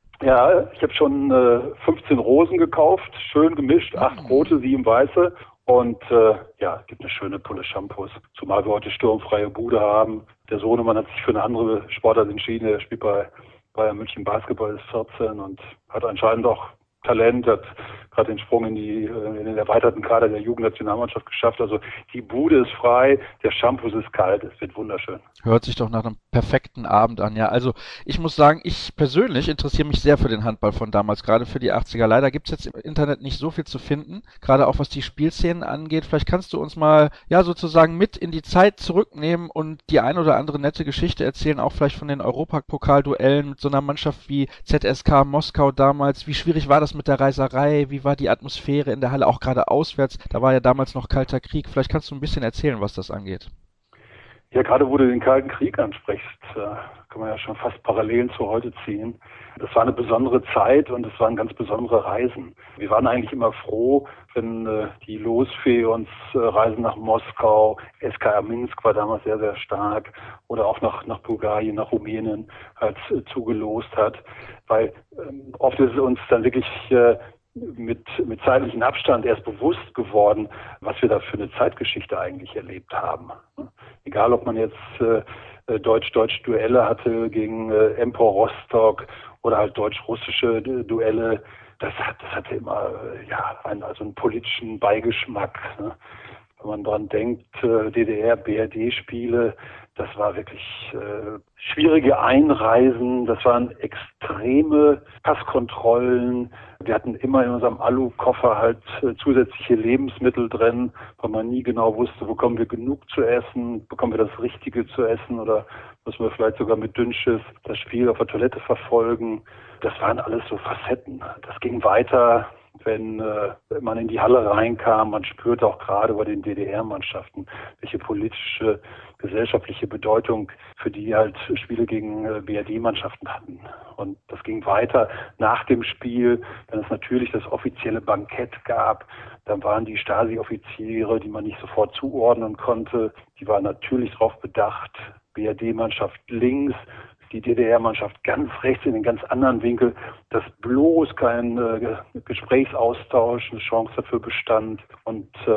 Ja, ich habe schon äh, fünfzehn Rosen gekauft, schön gemischt, acht rote, sieben weiße. Und äh, ja, gibt eine schöne Pulle Shampoos, zumal wir heute sturmfreie Bude haben. Der Sohnemann hat sich für eine andere Sportart entschieden. Er spielt bei Bayern München Basketball, ist vierzehn und hat anscheinend auch Talent, hat gerade den Sprung in die in den erweiterten Kader der Jugendnationalmannschaft geschafft. Also die Bude ist frei, der Shampoo ist kalt, es wird wunderschön. Hört sich doch nach einem perfekten Abend an, ja. Also ich muss sagen, ich persönlich interessiere mich sehr für den Handball von damals, gerade für die achtziger. Leider gibt es jetzt im Internet nicht so viel zu finden, gerade auch was die Spielszenen angeht. Vielleicht kannst du uns mal, ja, sozusagen mit in die Zeit zurücknehmen und die ein oder andere nette Geschichte erzählen, auch vielleicht von den Europapokal-Duellen mit so einer Mannschaft wie Z S K Moskau damals. Wie schwierig war das mit der Reiserei? Wie war die Atmosphäre in der Halle, auch gerade auswärts? Da war ja damals noch Kalter Krieg. Vielleicht kannst du ein bisschen erzählen, was das angeht. Ja, gerade wo du den Kalten Krieg ansprichst, äh, kann man ja schon fast Parallelen zu heute ziehen. Das war eine besondere Zeit und es waren ganz besondere Reisen. Wir waren eigentlich immer froh, wenn äh, die Losfee uns äh, Reisen nach Moskau, S K A Minsk war damals sehr, sehr stark, oder auch nach, nach Bulgarien, nach Rumänien halt äh, zugelost hat, weil äh, oft ist es uns dann wirklich äh, mit, mit zeitlichem Abstand erst bewusst geworden, was wir da für eine Zeitgeschichte eigentlich erlebt haben. Egal, ob man jetzt äh, deutsch-deutsch Duelle hatte gegen äh, Empor Rostock oder halt deutsch-russische äh, Duelle, das, hat, das hatte immer äh, ja einen, also einen politischen Beigeschmack. Ne? Wenn man dran denkt, äh, D D R, B R D-Spiele, das war wirklich äh, schwierige Einreisen, das waren extreme Passkontrollen. Wir hatten immer in unserem Alu-Koffer halt äh, zusätzliche Lebensmittel drin, weil man nie genau wusste, bekommen wir genug zu essen, bekommen wir das Richtige zu essen oder müssen wir vielleicht sogar mit Dünnschiss das Spiel auf der Toilette verfolgen. Das waren alles so Facetten. Das ging weiter, wenn äh, man in die Halle reinkam. Man spürte auch gerade bei den D D R-Mannschaften, welche politische, gesellschaftliche Bedeutung für die halt Spiele gegen äh, B R D-Mannschaften hatten. Und das ging weiter nach dem Spiel, wenn es natürlich das offizielle Bankett gab. Dann waren die Stasi-Offiziere, die man nicht sofort zuordnen konnte, die waren natürlich darauf bedacht, B R D-Mannschaft links, die D D R-Mannschaft ganz rechts in den ganz anderen Winkel, dass bloß kein äh, Gesprächsaustausch, eine Chance dafür bestand. Und äh,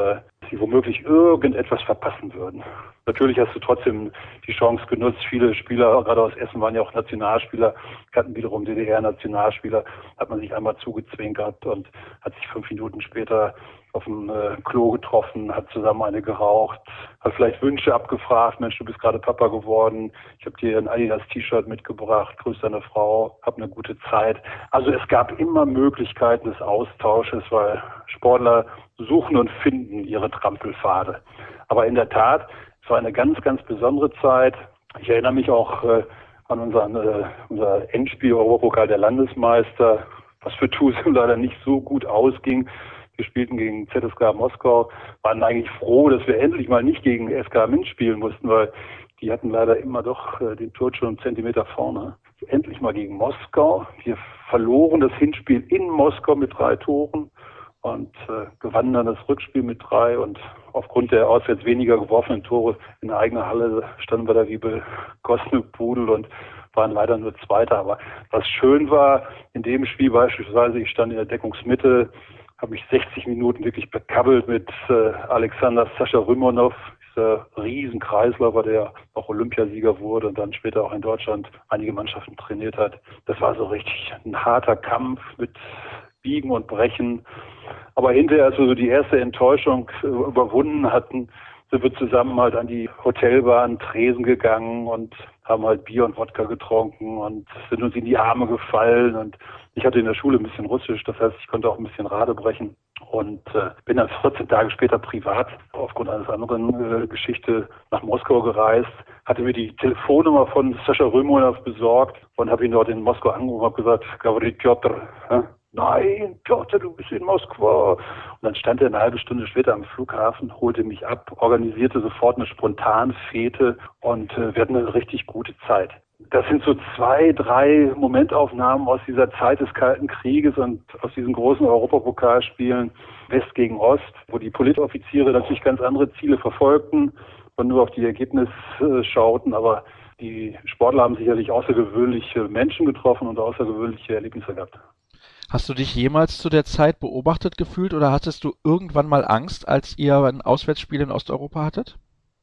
sie womöglich irgendetwas verpassen würden. Natürlich hast du trotzdem die Chance genutzt. Viele Spieler, gerade aus Essen, waren ja auch Nationalspieler, kannten wiederum D D R-Nationalspieler, hat man sich einmal zugezwinkert und hat sich fünf Minuten später auf dem äh, Klo getroffen, hat zusammen eine geraucht, hat vielleicht Wünsche abgefragt. Mensch, du bist gerade Papa geworden, ich habe dir ein Adidas-T-Shirt mitgebracht, grüß deine Frau, hab eine gute Zeit. Also es gab immer Möglichkeiten des Austausches, weil Sportler suchen und finden ihre Trampelpfade. Aber in der Tat, es war eine ganz, ganz besondere Zeit. Ich erinnere mich auch äh, an unseren, äh, unser Endspiel Europapokal der Landesmeister, was für Tusem leider nicht so gut ausging. Wir spielten gegen Z S K A Moskau, waren eigentlich froh, dass wir endlich mal nicht gegen S K A Minsk spielen mussten, weil die hatten leider immer doch äh, den Turnschuh einen Zentimeter vorne. Endlich mal gegen Moskau. Wir verloren das Hinspiel in Moskau mit drei Toren und äh, gewannen dann das Rückspiel mit drei, und aufgrund der auswärts weniger geworfenen Tore in der eigenen Halle standen wir da wie begossene Pudel und waren leider nur Zweiter. Aber was schön war, in dem Spiel beispielsweise, ich stand in der Deckungsmitte, habe mich sechzig Minuten wirklich bekabbelt mit äh, Alexander Sascha Rymonov, dieser Riesenkreisläufer, der auch Olympiasieger wurde und dann später auch in Deutschland einige Mannschaften trainiert hat. Das war so richtig ein harter Kampf mit Biegen und Brechen. Aber hinterher, als wir so die erste Enttäuschung äh, überwunden hatten, sind wir zusammen halt an die Hotelbar, an Tresen gegangen und haben halt Bier und Wodka getrunken und sind uns in die Arme gefallen. Und ich hatte in der Schule ein bisschen Russisch, das heißt, ich konnte auch ein bisschen Rade brechen. Und äh, bin dann vierzehn Tage später privat aufgrund eines anderen äh, Geschichte nach Moskau gereist, hatte mir die Telefonnummer von Sascha Rymonov besorgt und habe ihn dort in Moskau angerufen und habe gesagt, Gavri Piotr, hä? Nein, Piotr, du bist in Moskau. Und dann stand er eine halbe Stunde später am Flughafen, holte mich ab, organisierte sofort eine Spontanfete und äh, wir hatten eine richtig gute Zeit. Das sind so zwei, drei Momentaufnahmen aus dieser Zeit des Kalten Krieges und aus diesen großen Europapokalspielen West gegen Ost, wo die Politoffiziere natürlich ganz andere Ziele verfolgten und nur auf die Ergebnisse äh, schauten, aber die Sportler haben sicherlich außergewöhnliche Menschen getroffen und außergewöhnliche Erlebnisse gehabt. Hast du dich jemals zu der Zeit beobachtet gefühlt oder hattest du irgendwann mal Angst, als ihr ein Auswärtsspiel in Osteuropa hattet?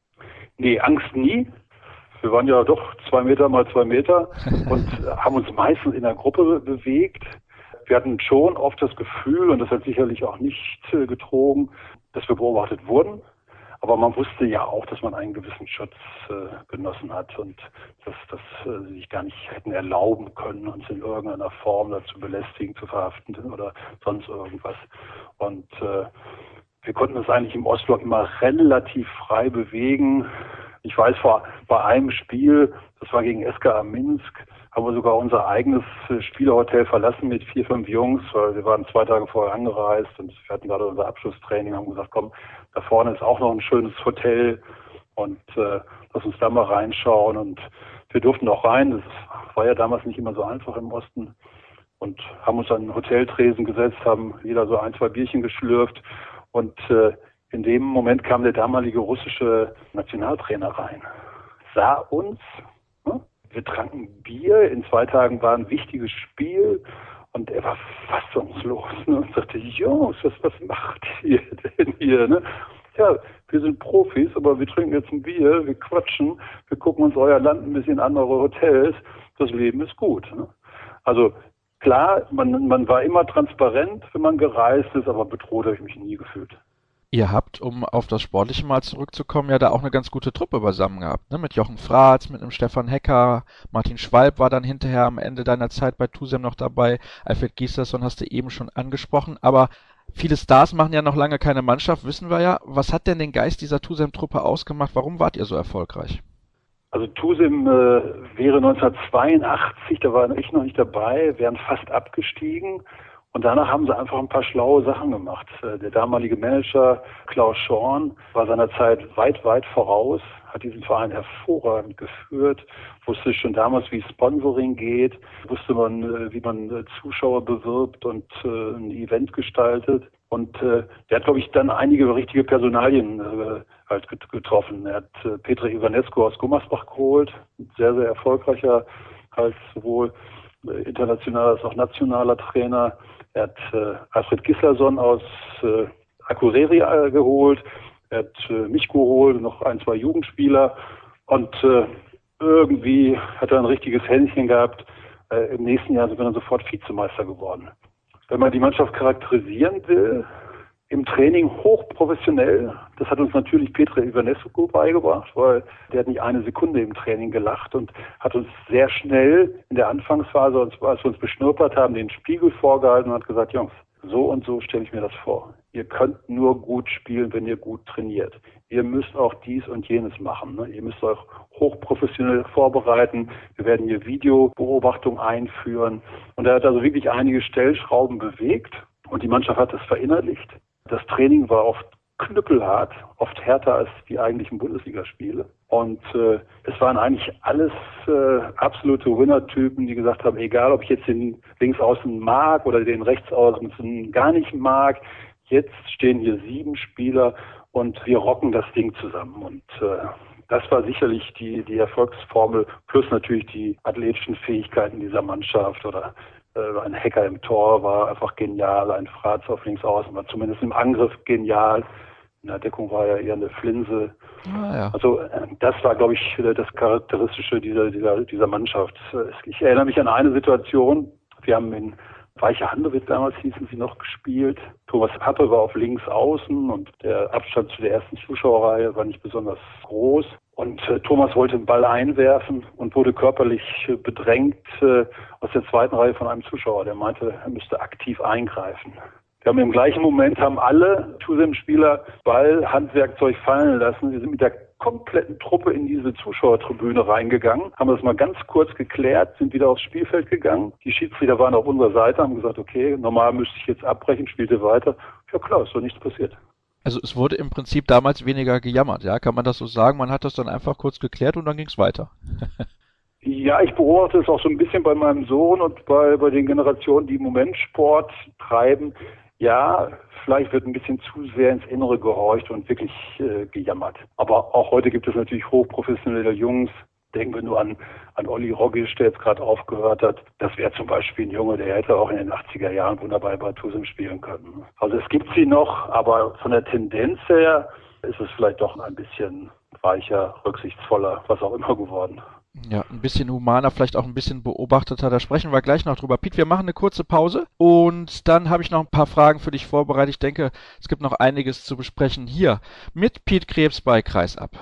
Nee, Angst nie. Wir waren ja doch zwei Meter mal zwei Meter und haben uns meistens in der Gruppe bewegt. Wir hatten schon oft das Gefühl, und das hat sicherlich auch nicht äh, getrogen, dass wir beobachtet wurden. Aber man wusste ja auch, dass man einen gewissen Schutz äh, genossen hat und dass, dass äh, sie sich gar nicht hätten erlauben können, uns in irgendeiner Form dazu belästigen, zu verhaften oder sonst irgendwas. Und äh, wir konnten uns eigentlich im Ostblock immer relativ frei bewegen. Ich weiß, vor, bei einem Spiel, das war gegen S K A Minsk, haben wir sogar unser eigenes Spielerhotel verlassen mit vier, fünf Jungs, weil wir waren zwei Tage vorher angereist und wir hatten gerade unser Abschlusstraining, haben gesagt, komm, da vorne ist auch noch ein schönes Hotel und äh, lass uns da mal reinschauen. Und wir durften auch rein, das war ja damals nicht immer so einfach im Osten, und haben uns an den Hoteltresen gesetzt, haben jeder so ein, zwei Bierchen geschlürft und äh, in dem Moment kam der damalige russische Nationaltrainer rein, sah uns, ne? Wir tranken Bier, in zwei Tagen war ein wichtiges Spiel und er war fassungslos, ne? Und sagte, Jungs, was, was macht ihr denn hier? Ne? Ja, wir sind Profis, aber wir trinken jetzt ein Bier, wir quatschen, wir gucken uns euer Land ein bisschen andere Hotels, das Leben ist gut. Ne? Also klar, man, man war immer transparent, wenn man gereist ist, aber bedroht habe ich mich nie gefühlt. Ihr habt, um auf das Sportliche mal zurückzukommen, ja da auch eine ganz gute Truppe beisammen gehabt, ne? Mit Jochen Fratz, mit einem Stefan Hecker, Martin Schwalb war dann hinterher am Ende deiner Zeit bei Tusem noch dabei, Alfred Gislason hast du eben schon angesprochen, aber viele Stars machen ja noch lange keine Mannschaft, wissen wir ja. Was hat denn den Geist dieser Tusem-Truppe ausgemacht? Warum wart ihr so erfolgreich? Also Tusem äh, wäre neunzehnhundertzweiundachtzig, da war ich noch nicht dabei, wären fast abgestiegen. Und danach haben sie einfach ein paar schlaue Sachen gemacht. Der damalige Manager Klaus Schorn war seiner Zeit weit, weit voraus, hat diesen Verein hervorragend geführt, wusste schon damals, wie Sponsoring geht, wusste man, wie man Zuschauer bewirbt und ein Event gestaltet. Und der hat, glaube ich, dann einige richtige Personalien halt getroffen. Er hat Petr Ivanescu aus Gummersbach geholt, sehr, sehr erfolgreicher, halt sowohl internationaler als auch nationaler Trainer. Er hat äh, Alfred Gislason aus äh, Akureyri äh, geholt, Er hat äh, mich geholt, noch ein, zwei Jugendspieler und äh, irgendwie hat er ein richtiges Händchen gehabt. Äh, Im nächsten Jahr sind wir dann sofort Vizemeister geworden. Wenn man die Mannschaft charakterisieren will, im Training hochprofessionell. Das hat uns natürlich Petre Ivanescu beigebracht, weil der hat nicht eine Sekunde im Training gelacht und hat uns sehr schnell in der Anfangsphase, als wir uns beschnuppert haben, den Spiegel vorgehalten und hat gesagt, Jungs, so und so stelle ich mir das vor. Ihr könnt nur gut spielen, wenn ihr gut trainiert. Ihr müsst auch dies und jenes machen. Ne? Ihr müsst euch hochprofessionell vorbereiten. Wir werden hier Videobeobachtung einführen. Und er hat also wirklich einige Stellschrauben bewegt und die Mannschaft hat das verinnerlicht. Das Training war oft knüppelhart, oft härter als die eigentlichen Bundesligaspiele. Und äh, es waren eigentlich alles äh, absolute Winner-Typen, die gesagt haben, egal ob ich jetzt den Linksaußen mag oder den Rechtsaußen gar nicht mag, jetzt stehen hier sieben Spieler und wir rocken das Ding zusammen. Und äh, das war sicherlich die, die Erfolgsformel, plus natürlich die athletischen Fähigkeiten dieser Mannschaft oder ein Hacker im Tor war einfach genial, ein Fratz auf links außen war zumindest im Angriff genial. In der Deckung war ja eher eine Flinse. Ah, ja. Also das war, glaube ich, das Charakteristische dieser, dieser, dieser Mannschaft. Ich erinnere mich an eine Situation, wir haben in Weiche Handewitt damals hießen sie noch gespielt. Thomas Pappe war auf links außen und der Abstand zu der ersten Zuschauerreihe war nicht besonders groß. Und äh, Thomas wollte den Ball einwerfen und wurde körperlich äh, bedrängt äh, aus der zweiten Reihe von einem Zuschauer, der meinte, er müsste aktiv eingreifen. Wir haben im gleichen Moment haben alle Tusem-Spieler Ball, Handwerkzeug fallen lassen. Wir sind mit der kompletten Truppe in diese Zuschauertribüne reingegangen, haben das mal ganz kurz geklärt, sind wieder aufs Spielfeld gegangen. Die Schiedsrichter waren auf unserer Seite, haben gesagt, okay, normal müsste ich jetzt abbrechen, spielte weiter. Ja klar, ist doch nichts passiert. Also es wurde im Prinzip damals weniger gejammert, ja? Kann man das so sagen? Man hat das dann einfach kurz geklärt und dann ging es weiter. Ja, ich beobachte es auch so ein bisschen bei meinem Sohn und bei, bei den Generationen, die im Moment Sport treiben. Ja, vielleicht wird ein bisschen zu sehr ins Innere gehorcht und wirklich äh, gejammert. Aber auch heute gibt es natürlich hochprofessionelle Jungs. Denken wir nur an, an Olli Rogisch, der jetzt gerade aufgehört hat. Das wäre zum Beispiel ein Junge, der hätte auch in den achtziger Jahren wunderbar bei Tusem spielen können. Also es gibt sie noch, aber von der Tendenz her ist es vielleicht doch ein bisschen weicher, rücksichtsvoller, was auch immer geworden. Ja, ein bisschen humaner, vielleicht auch ein bisschen beobachteter, da sprechen wir gleich noch drüber. Piet, wir machen eine kurze Pause und dann habe ich noch ein paar Fragen für dich vorbereitet. Ich denke, es gibt noch einiges zu besprechen hier mit Piet Krebs bei Kreisab.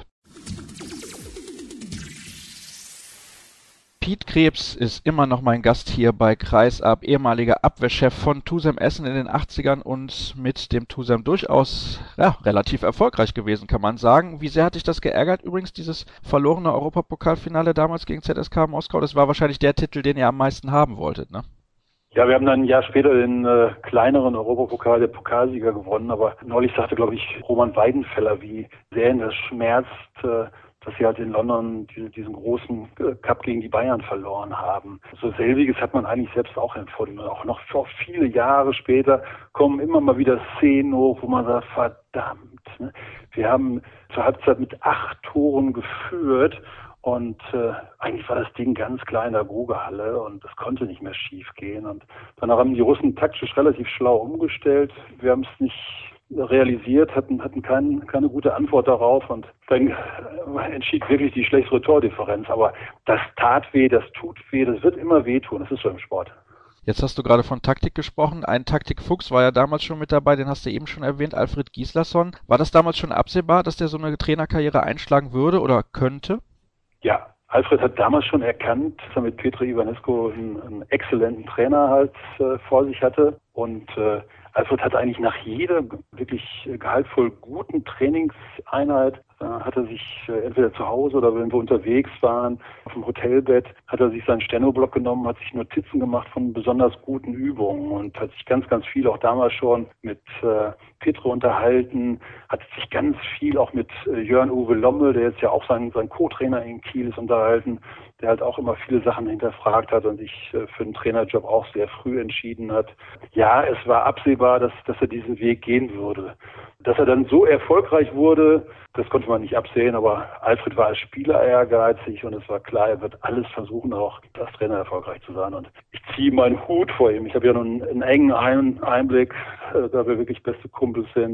Piet Krebs ist immer noch mein Gast hier bei Kreisab, ehemaliger Abwehrchef von Tusem Essen in den achtzigern und mit dem Tusem durchaus ja, relativ erfolgreich gewesen, kann man sagen. Wie sehr hat dich das geärgert übrigens, dieses verlorene Europapokalfinale damals gegen Z S K Moskau? Das war wahrscheinlich der Titel, den ihr am meisten haben wolltet, ne? Ja, wir haben dann ein Jahr später den äh, kleineren Europapokal, der Pokalsieger gewonnen, aber neulich sagte, glaube ich, Roman Weidenfeller, wie sehr ihn das schmerzt, äh, dass sie halt in London diese, diesen großen Cup gegen die Bayern verloren haben. So selbiges hat man eigentlich selbst auch empfunden. Und auch noch viele Jahre später kommen immer mal wieder Szenen hoch, wo man sagt, verdammt, ne? Wir haben zur Halbzeit mit acht Toren geführt und äh, eigentlich war das Ding ganz klein in der Grugehalle und es konnte nicht mehr schief gehen. Und danach haben die Russen taktisch relativ schlau umgestellt. Wir haben es nicht realisiert, hatten, hatten kein, keine gute Antwort darauf und dann entschied wirklich die schlechtere Tordifferenz. Aber das tat weh, das tut weh, das wird immer wehtun, das ist so im Sport. Jetzt hast du gerade von Taktik gesprochen. Ein Taktikfuchs war ja damals schon mit dabei, den hast du eben schon erwähnt, Alfred Gislason. War das damals schon absehbar, dass der so eine Trainerkarriere einschlagen würde oder könnte? Ja, Alfred hat damals schon erkannt, dass er mit Petre Ivanescu einen, einen exzellenten Trainer halt äh, vor sich hatte und äh, Alfred hat eigentlich nach jeder wirklich gehaltvoll guten Trainingseinheit, äh, hat er sich äh, entweder zu Hause oder wenn wir unterwegs waren, auf dem Hotelbett, hat er sich seinen Stenoblock genommen, hat sich Notizen gemacht von besonders guten Übungen und hat sich ganz, ganz viel auch damals schon mit äh, Petre unterhalten, hat sich ganz viel auch mit äh, Jörn-Uwe Lommel, der jetzt ja auch sein, sein Co-Trainer in Kiel ist, unterhalten, der halt auch immer viele Sachen hinterfragt hat und sich äh, für den Trainerjob auch sehr früh entschieden hat. Ja, es war absehbar, dass, dass er diesen Weg gehen würde. Dass er dann so erfolgreich wurde, das konnte man nicht absehen, aber Alfred war als Spieler ehrgeizig und es war klar, er wird alles versuchen, auch als Trainer erfolgreich zu sein. Und ich ziehe meinen Hut vor ihm. Ich habe ja nun einen engen Einblick, äh, da wir wirklich beste Kumpels sind.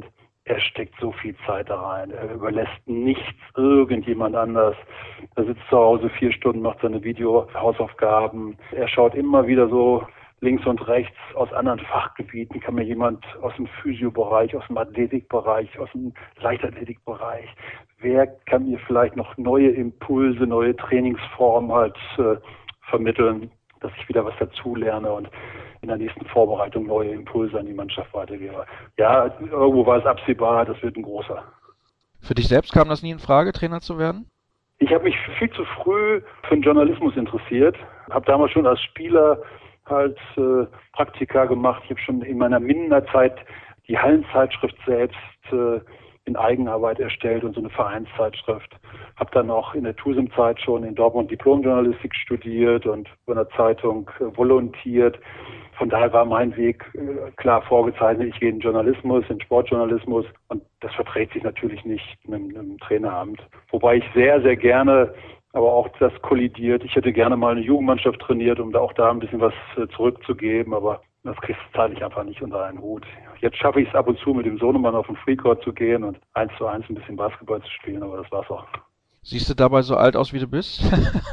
er steckt so viel Zeit da rein. Er überlässt nichts irgendjemand anders. Er sitzt zu Hause vier Stunden, macht seine Video-Hausaufgaben. Er schaut immer wieder so links und rechts aus anderen Fachgebieten. Kann mir jemand aus dem Physiobereich, aus dem Athletikbereich, aus dem Leichtathletikbereich, wer kann mir vielleicht noch neue Impulse, neue Trainingsformen halt äh, vermitteln, dass ich wieder was dazulerne und in der nächsten Vorbereitung neue Impulse an die Mannschaft weitergebe. Ja, irgendwo war es absehbar, das wird ein großer. Für dich selbst kam das nie in Frage, Trainer zu werden? Ich habe mich viel zu früh für den Journalismus interessiert. Habe damals schon als Spieler halt äh, Praktika gemacht. Ich habe schon in meiner Mindener Zeit die Hallenzeitschrift selbst äh, in Eigenarbeit erstellt und so eine Vereinszeitschrift. Habe dann auch in der TUSIM-Zeit schon in Dortmund Diplomjournalistik studiert und bei einer Zeitung äh, volontiert. Von daher war mein Weg äh, klar vorgezeichnet. Ich gehe in den Journalismus, in den Sportjournalismus und das verträgt sich natürlich nicht mit einem Traineramt. Wobei ich sehr, sehr gerne, aber auch das kollidiert. Ich hätte gerne mal eine Jugendmannschaft trainiert, um da auch da ein bisschen was äh, zurückzugeben, aber das kriegst du zeitlich einfach nicht unter einen Hut. Jetzt schaffe ich es ab und zu, mit dem Sohnemann auf den Freecourt zu gehen und eins zu eins ein bisschen Basketball zu spielen, aber das war's auch. Siehst du dabei so alt aus, wie du bist?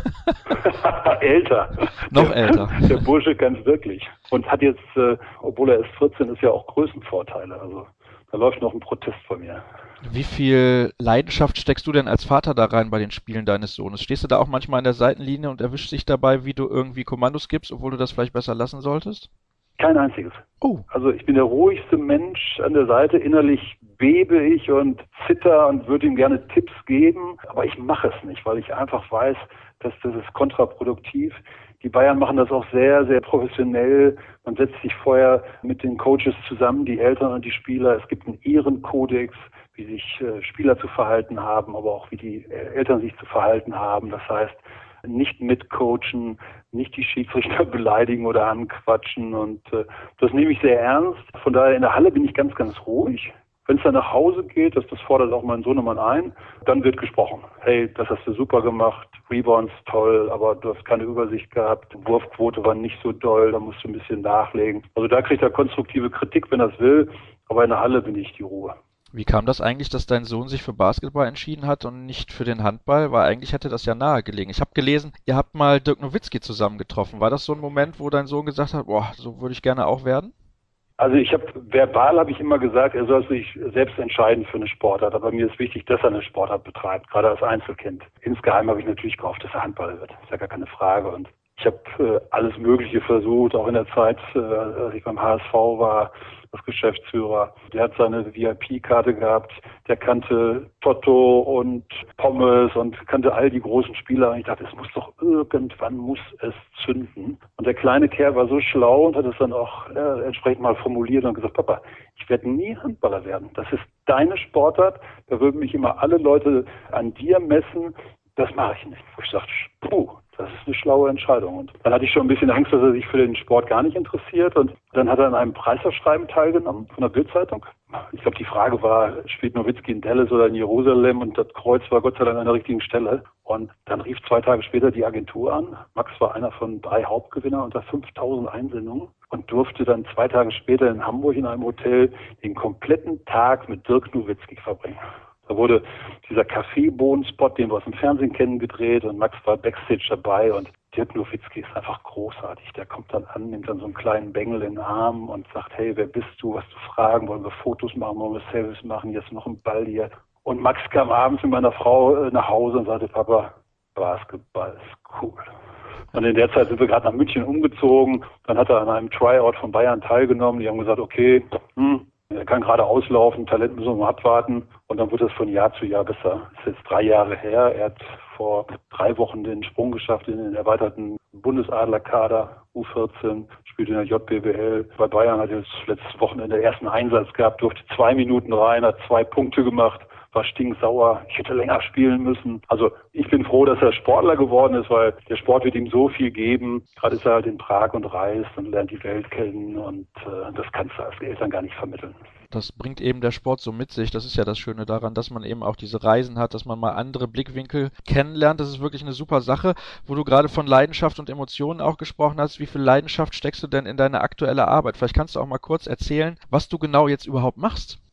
Älter. Noch der, älter. Der Bursche ganz wirklich. Und hat jetzt, äh, obwohl er erst vierzehn ist, ja auch Größenvorteile. Also da läuft noch ein Protest von mir. Wie viel Leidenschaft steckst du denn als Vater da rein bei den Spielen deines Sohnes? Stehst du da auch manchmal an der Seitenlinie und erwischst dich dabei, wie du irgendwie Kommandos gibst, obwohl du das vielleicht besser lassen solltest? Kein einziges. Oh. Also ich bin der ruhigste Mensch an der Seite. Innerlich bebe ich und zitter und würde ihm gerne Tipps geben. Aber ich mache es nicht, weil ich einfach weiß, dass das ist kontraproduktiv. Die Bayern machen das auch sehr, sehr professionell. Man setzt sich vorher mit den Coaches zusammen, die Eltern und die Spieler. Es gibt einen Ehrenkodex, wie sich äh, Spieler zu verhalten haben, aber auch wie die äh, Eltern sich zu verhalten haben. Das heißt, nicht mitcoachen, nicht die Schiedsrichter beleidigen oder anquatschen und äh, das nehme ich sehr ernst. Von daher in der Halle bin ich ganz, ganz ruhig. Wenn es dann nach Hause geht, das, das fordert auch mein Sohnemann ein, dann wird gesprochen. Hey, das hast du super gemacht, Rebounds toll, aber du hast keine Übersicht gehabt, die Wurfquote war nicht so doll, da musst du ein bisschen nachlegen. Also da kriegt er konstruktive Kritik, wenn er es will, aber in der Halle bin ich die Ruhe. Wie kam das eigentlich, dass dein Sohn sich für Basketball entschieden hat und nicht für den Handball? Weil eigentlich hätte das ja nahe gelegen. Ich habe gelesen, ihr habt mal Dirk Nowitzki zusammen getroffen. War das so ein Moment, wo dein Sohn gesagt hat, boah, so würde ich gerne auch werden? Also ich habe, verbal habe ich immer gesagt, er soll sich selbst entscheiden für eine Sportart. Aber mir ist wichtig, dass er eine Sportart betreibt, gerade als Einzelkind. Insgeheim habe ich natürlich gehofft, dass er Handballer wird. Das ist ja gar keine Frage. Und ich habe äh, alles Mögliche versucht, auch in der Zeit, äh, als ich beim H S V war, als Geschäftsführer. Der hat seine V I P-Karte gehabt, der kannte Toto und Pommes und kannte all die großen Spieler. Und ich dachte, es muss doch irgendwann muss es zünden. Und der kleine Kerl war so schlau und hat es dann auch äh, entsprechend mal formuliert und gesagt, Papa, ich werde nie Handballer werden. Das ist deine Sportart. Da würden mich immer alle Leute an dir messen. Das mache ich nicht. Ich dachte, puh, das ist eine schlaue Entscheidung. Und dann hatte ich schon ein bisschen Angst, dass er sich für den Sport gar nicht interessiert. Und dann hat er an einem Preisausschreiben teilgenommen von der Bild-Zeitung. Ich glaube, die Frage war, spielt Nowitzki in Dallas oder in Jerusalem? Und das Kreuz war Gott sei Dank an der richtigen Stelle. Und dann rief zwei Tage später die Agentur an. Max war einer von drei Hauptgewinnern unter fünftausend Einsendungen und durfte dann zwei Tage später in Hamburg in einem Hotel den kompletten Tag mit Dirk Nowitzki verbringen. Da wurde dieser Kaffeebohnen-Spot, den wir aus dem Fernsehen kennen, gedreht und Max war Backstage dabei und Dirk Nowitzki ist einfach großartig. Der kommt dann an, nimmt dann so einen kleinen Bengel in den Arm und sagt, hey, wer bist du, was du fragen, wollen wir Fotos machen, wollen wir Selfies machen, jetzt noch ein Ball hier. Und Max kam abends mit meiner Frau nach Hause und sagte, Papa, Basketball ist cool. Und in der Zeit sind wir gerade nach München umgezogen. Dann hat er an einem Tryout von Bayern teilgenommen. Die haben gesagt, okay, hm, er kann gerade auslaufen, Talent müssen wir mal abwarten. Und dann wird es von Jahr zu Jahr besser. Das ist jetzt drei Jahre her. Er hat vor drei Wochen den Sprung geschafft in den erweiterten Bundesadlerkader U vierzehn, spielt in der J B W L. Bei Bayern hat er jetzt letztes Wochenende den ersten Einsatz gehabt, durfte zwei Minuten rein, hat zwei Punkte gemacht, war stinksauer. Ich hätte länger spielen müssen. Also ich bin froh, dass er Sportler geworden ist, weil der Sport wird ihm so viel geben. Gerade ist er halt in Prag und reist und lernt die Welt kennen und äh, das kannst du als Eltern gar nicht vermitteln. Das bringt eben der Sport so mit sich. Das ist ja das Schöne daran, dass man eben auch diese Reisen hat, dass man mal andere Blickwinkel kennenlernt. Das ist wirklich eine super Sache. Wo du gerade von Leidenschaft und Emotionen auch gesprochen hast, wie viel Leidenschaft steckst du denn in deine aktuelle Arbeit? Vielleicht kannst du auch mal kurz erzählen, was du genau jetzt überhaupt machst.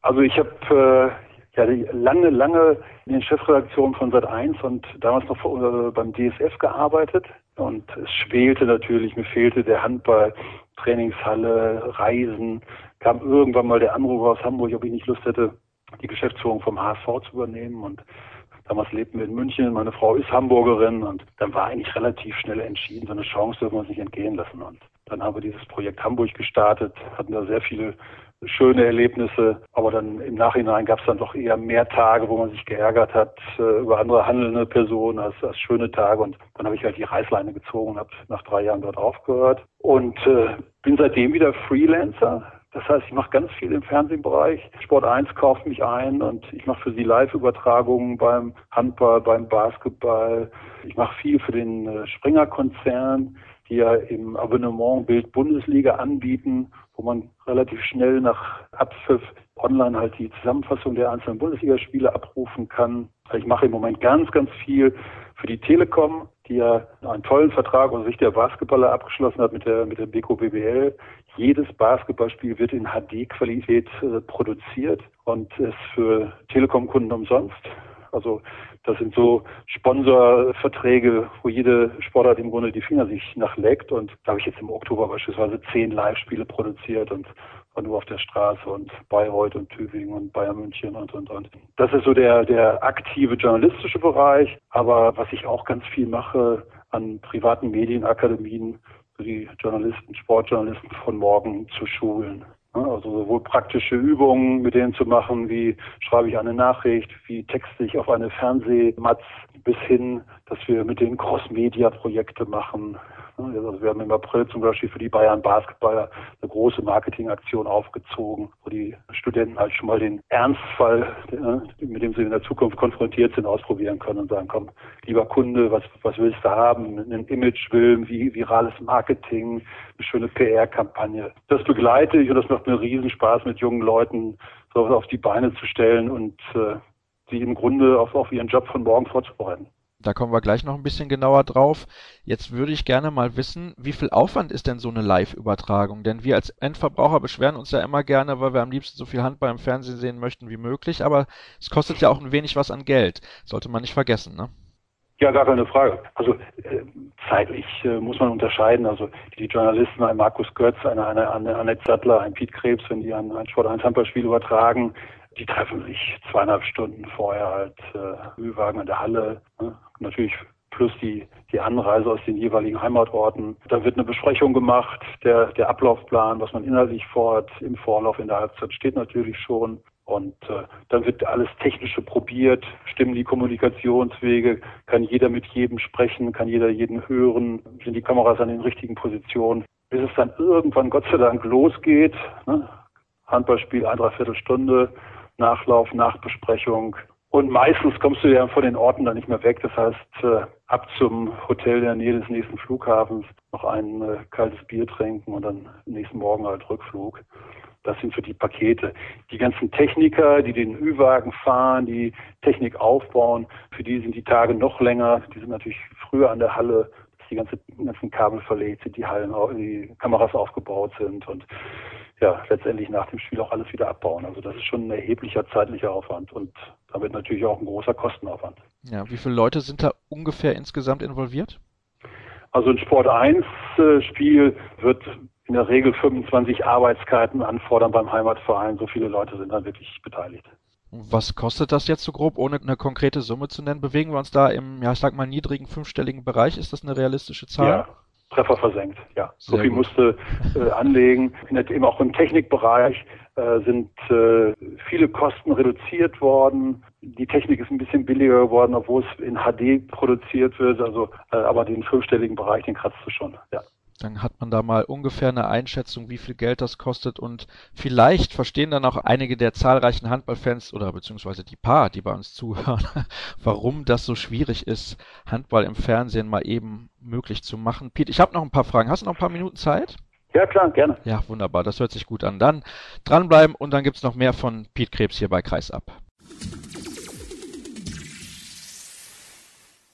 Also ich habe äh, ja lange, lange in den Chefredaktionen von Sat eins und damals noch äh, beim D S F gearbeitet. Und es schwelte natürlich, mir fehlte der Handball, Trainingshalle, Reisen. Kam irgendwann mal der Anruf aus Hamburg, ob ich nicht Lust hätte, die Geschäftsführung vom H S V zu übernehmen. Und damals lebten wir in München, meine Frau ist Hamburgerin und dann war eigentlich relativ schnell entschieden, so eine Chance dürfen wir uns nicht entgehen lassen. Und dann haben wir dieses Projekt Hamburg gestartet, hatten da sehr viele schöne Erlebnisse, aber dann im Nachhinein gab es dann doch eher mehr Tage, wo man sich geärgert hat äh, über andere handelnde Personen als, als schöne Tage. Und dann habe ich halt die Reißleine gezogen und habe nach drei Jahren dort aufgehört und äh, bin seitdem wieder Freelancer. Das heißt, ich mache ganz viel im Fernsehbereich. Sport eins kauft mich ein und ich mache für sie Live-Übertragungen beim Handball, beim Basketball. Ich mache viel für den äh, Springer-Konzern, die ja im Abonnement Bild Bundesliga anbieten, wo man relativ schnell nach Abpfiff online halt die Zusammenfassung der einzelnen Bundesligaspiele abrufen kann. Ich mache im Moment ganz, ganz viel für die Telekom, die ja einen tollen Vertrag aus Sicht der Basketballer abgeschlossen hat mit der mit der B K B B L. Jedes Basketballspiel wird in H D-Qualität äh, produziert und ist für Telekom-Kunden umsonst. Also das sind so Sponsorverträge, wo jede Sportart im Grunde die Finger sich nachleckt. Und da habe ich jetzt im Oktober beispielsweise zehn Live-Spiele produziert und war nur auf der Straße und Bayreuth und Tübingen und Bayern München und, und, und. Das ist so der, der aktive journalistische Bereich. Aber was ich auch ganz viel mache an privaten Medienakademien, für die Journalisten, Sportjournalisten von morgen zu schulen. Also sowohl praktische Übungen mit denen zu machen, wie schreibe ich eine Nachricht, wie texte ich auf eine Fernsehmatz, bis hin, dass wir mit denen Cross-Media-Projekte machen. Also wir haben im April zum Beispiel für die Bayern Basketballer eine große Marketingaktion aufgezogen, wo die Studenten halt schon mal den Ernstfall, mit dem sie in der Zukunft konfrontiert sind, ausprobieren können und sagen, komm, lieber Kunde, was, was willst du haben? Ein Imagefilm, wie virales Marketing, eine schöne P R-Kampagne. Das begleite ich und das macht mir riesen Spaß, mit jungen Leuten so auf die Beine zu stellen und äh, sie im Grunde auf, auf ihren Job von morgen vorzubereiten. Da kommen wir gleich noch ein bisschen genauer drauf. Jetzt würde ich gerne mal wissen, wie viel Aufwand ist denn so eine Live-Übertragung? Denn wir als Endverbraucher beschweren uns ja immer gerne, weil wir am liebsten so viel Handball im Fernsehen sehen möchten wie möglich. Aber es kostet ja auch ein wenig was an Geld. Sollte man nicht vergessen, ne? Ja, gar keine Frage. Also äh, zeitlich äh, muss man unterscheiden. Also die Journalisten, ein Markus Götz, eine, eine, eine Annette Sattler, ein Piet Krebs, wenn die ein, ein Sport eins Handballspiel übertragen, die treffen sich zweieinhalb Stunden vorher halt äh, Ü-Wagen in der Halle. Ne? Natürlich plus die, die Anreise aus den jeweiligen Heimatorten. Da wird eine Besprechung gemacht, der, der Ablaufplan, was man inhaltlich vorhat, im Vorlauf, in der Halbzeit steht natürlich schon. Und äh, dann wird alles Technische probiert, stimmen die Kommunikationswege, kann jeder mit jedem sprechen, kann jeder jeden hören, sind die Kameras an den richtigen Positionen. Bis es dann irgendwann Gott sei Dank losgeht, ne? Handballspiel, ein Dreiviertelstunde, Nachlauf, Nachbesprechung. Und meistens kommst du ja von den Orten dann nicht mehr weg. Das heißt, äh, ab zum Hotel in der Nähe des nächsten Flughafens noch ein äh, kaltes Bier trinken und dann nächsten Morgen halt Rückflug. Das sind für die Pakete. Die ganzen Techniker, die den Ü-Wagen fahren, die Technik aufbauen, für die sind die Tage noch länger. Die sind natürlich früher an der Halle, dass die ganze, ganzen Kabel verlegt sind, die Hallen, die Kameras aufgebaut sind und ja, letztendlich nach dem Spiel auch alles wieder abbauen. Also das ist schon ein erheblicher zeitlicher Aufwand und damit natürlich auch ein großer Kostenaufwand. Ja, wie viele Leute sind da ungefähr insgesamt involviert? Also ein Sport eins Spiel wird in der Regel fünfundzwanzig Arbeitszeiten anfordern beim Heimatverein. So viele Leute sind dann wirklich beteiligt. Was kostet das jetzt so grob, ohne eine konkrete Summe zu nennen? Bewegen wir uns da im, ja, ich sag mal, niedrigen fünfstelligen Bereich? Ist das eine realistische Zahl? Ja. Treffer versenkt, ja. So Sehr viel gut. musste äh, anlegen. Eben auch im Technikbereich äh, sind äh, viele Kosten reduziert worden. Die Technik ist ein bisschen billiger geworden, obwohl es in H D produziert wird. Also, äh, aber den fünfstelligen Bereich, den kratzt du schon, ja. Dann hat man da mal ungefähr eine Einschätzung, wie viel Geld das kostet und vielleicht verstehen dann auch einige der zahlreichen Handballfans oder beziehungsweise die paar, die bei uns zuhören, warum das so schwierig ist, Handball im Fernsehen mal eben möglich zu machen. Piet, ich habe noch ein paar Fragen. Hast du noch ein paar Minuten Zeit? Ja, klar, gerne. Ja, wunderbar. Das hört sich gut an. Dann dranbleiben und dann gibt's noch mehr von Piet Krebs hier bei Kreisab.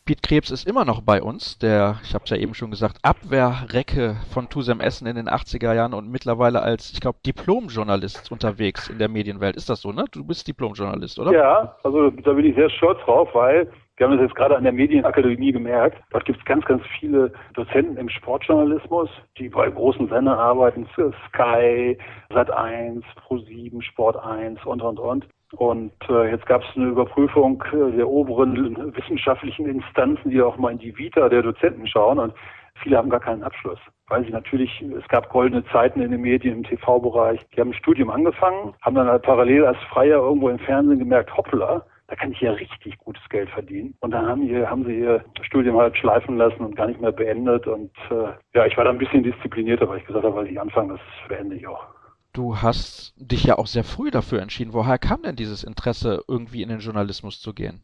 Piet Krebs ist immer noch bei uns, der, ich habe es ja eben schon gesagt, Abwehrrecke von Tusem Essen in den achtziger Jahren und mittlerweile als, ich glaube, Diplomjournalist unterwegs in der Medienwelt. Ist das so, ne? Du bist Diplomjournalist, oder? Ja, also da bin ich sehr stolz drauf, weil wir haben das jetzt gerade an der Medienakademie gemerkt. Dort gibt es ganz, ganz viele Dozenten im Sportjournalismus, die bei großen Sendern arbeiten, Sky, Sat eins, Pro sieben, Sport eins und, und, und. Und äh, jetzt gab es eine Überprüfung äh, der oberen wissenschaftlichen Instanzen, die auch mal in die Vita der Dozenten schauen. Und viele haben gar keinen Abschluss, weil sie natürlich, es gab goldene Zeiten in den Medien, im T V-Bereich. Die haben ein Studium angefangen, haben dann halt parallel als Freier irgendwo im Fernsehen gemerkt, hoppla, da kann ich ja richtig gutes Geld verdienen. Und dann haben, die, haben sie ihr Studium halt schleifen lassen und gar nicht mehr beendet. Und äh, ja, ich war da ein bisschen disziplinierter, weil ich gesagt habe, weil ich anfange, das beende ich auch. Du hast dich ja auch sehr früh dafür entschieden. Woher kam denn dieses Interesse, irgendwie in den Journalismus zu gehen?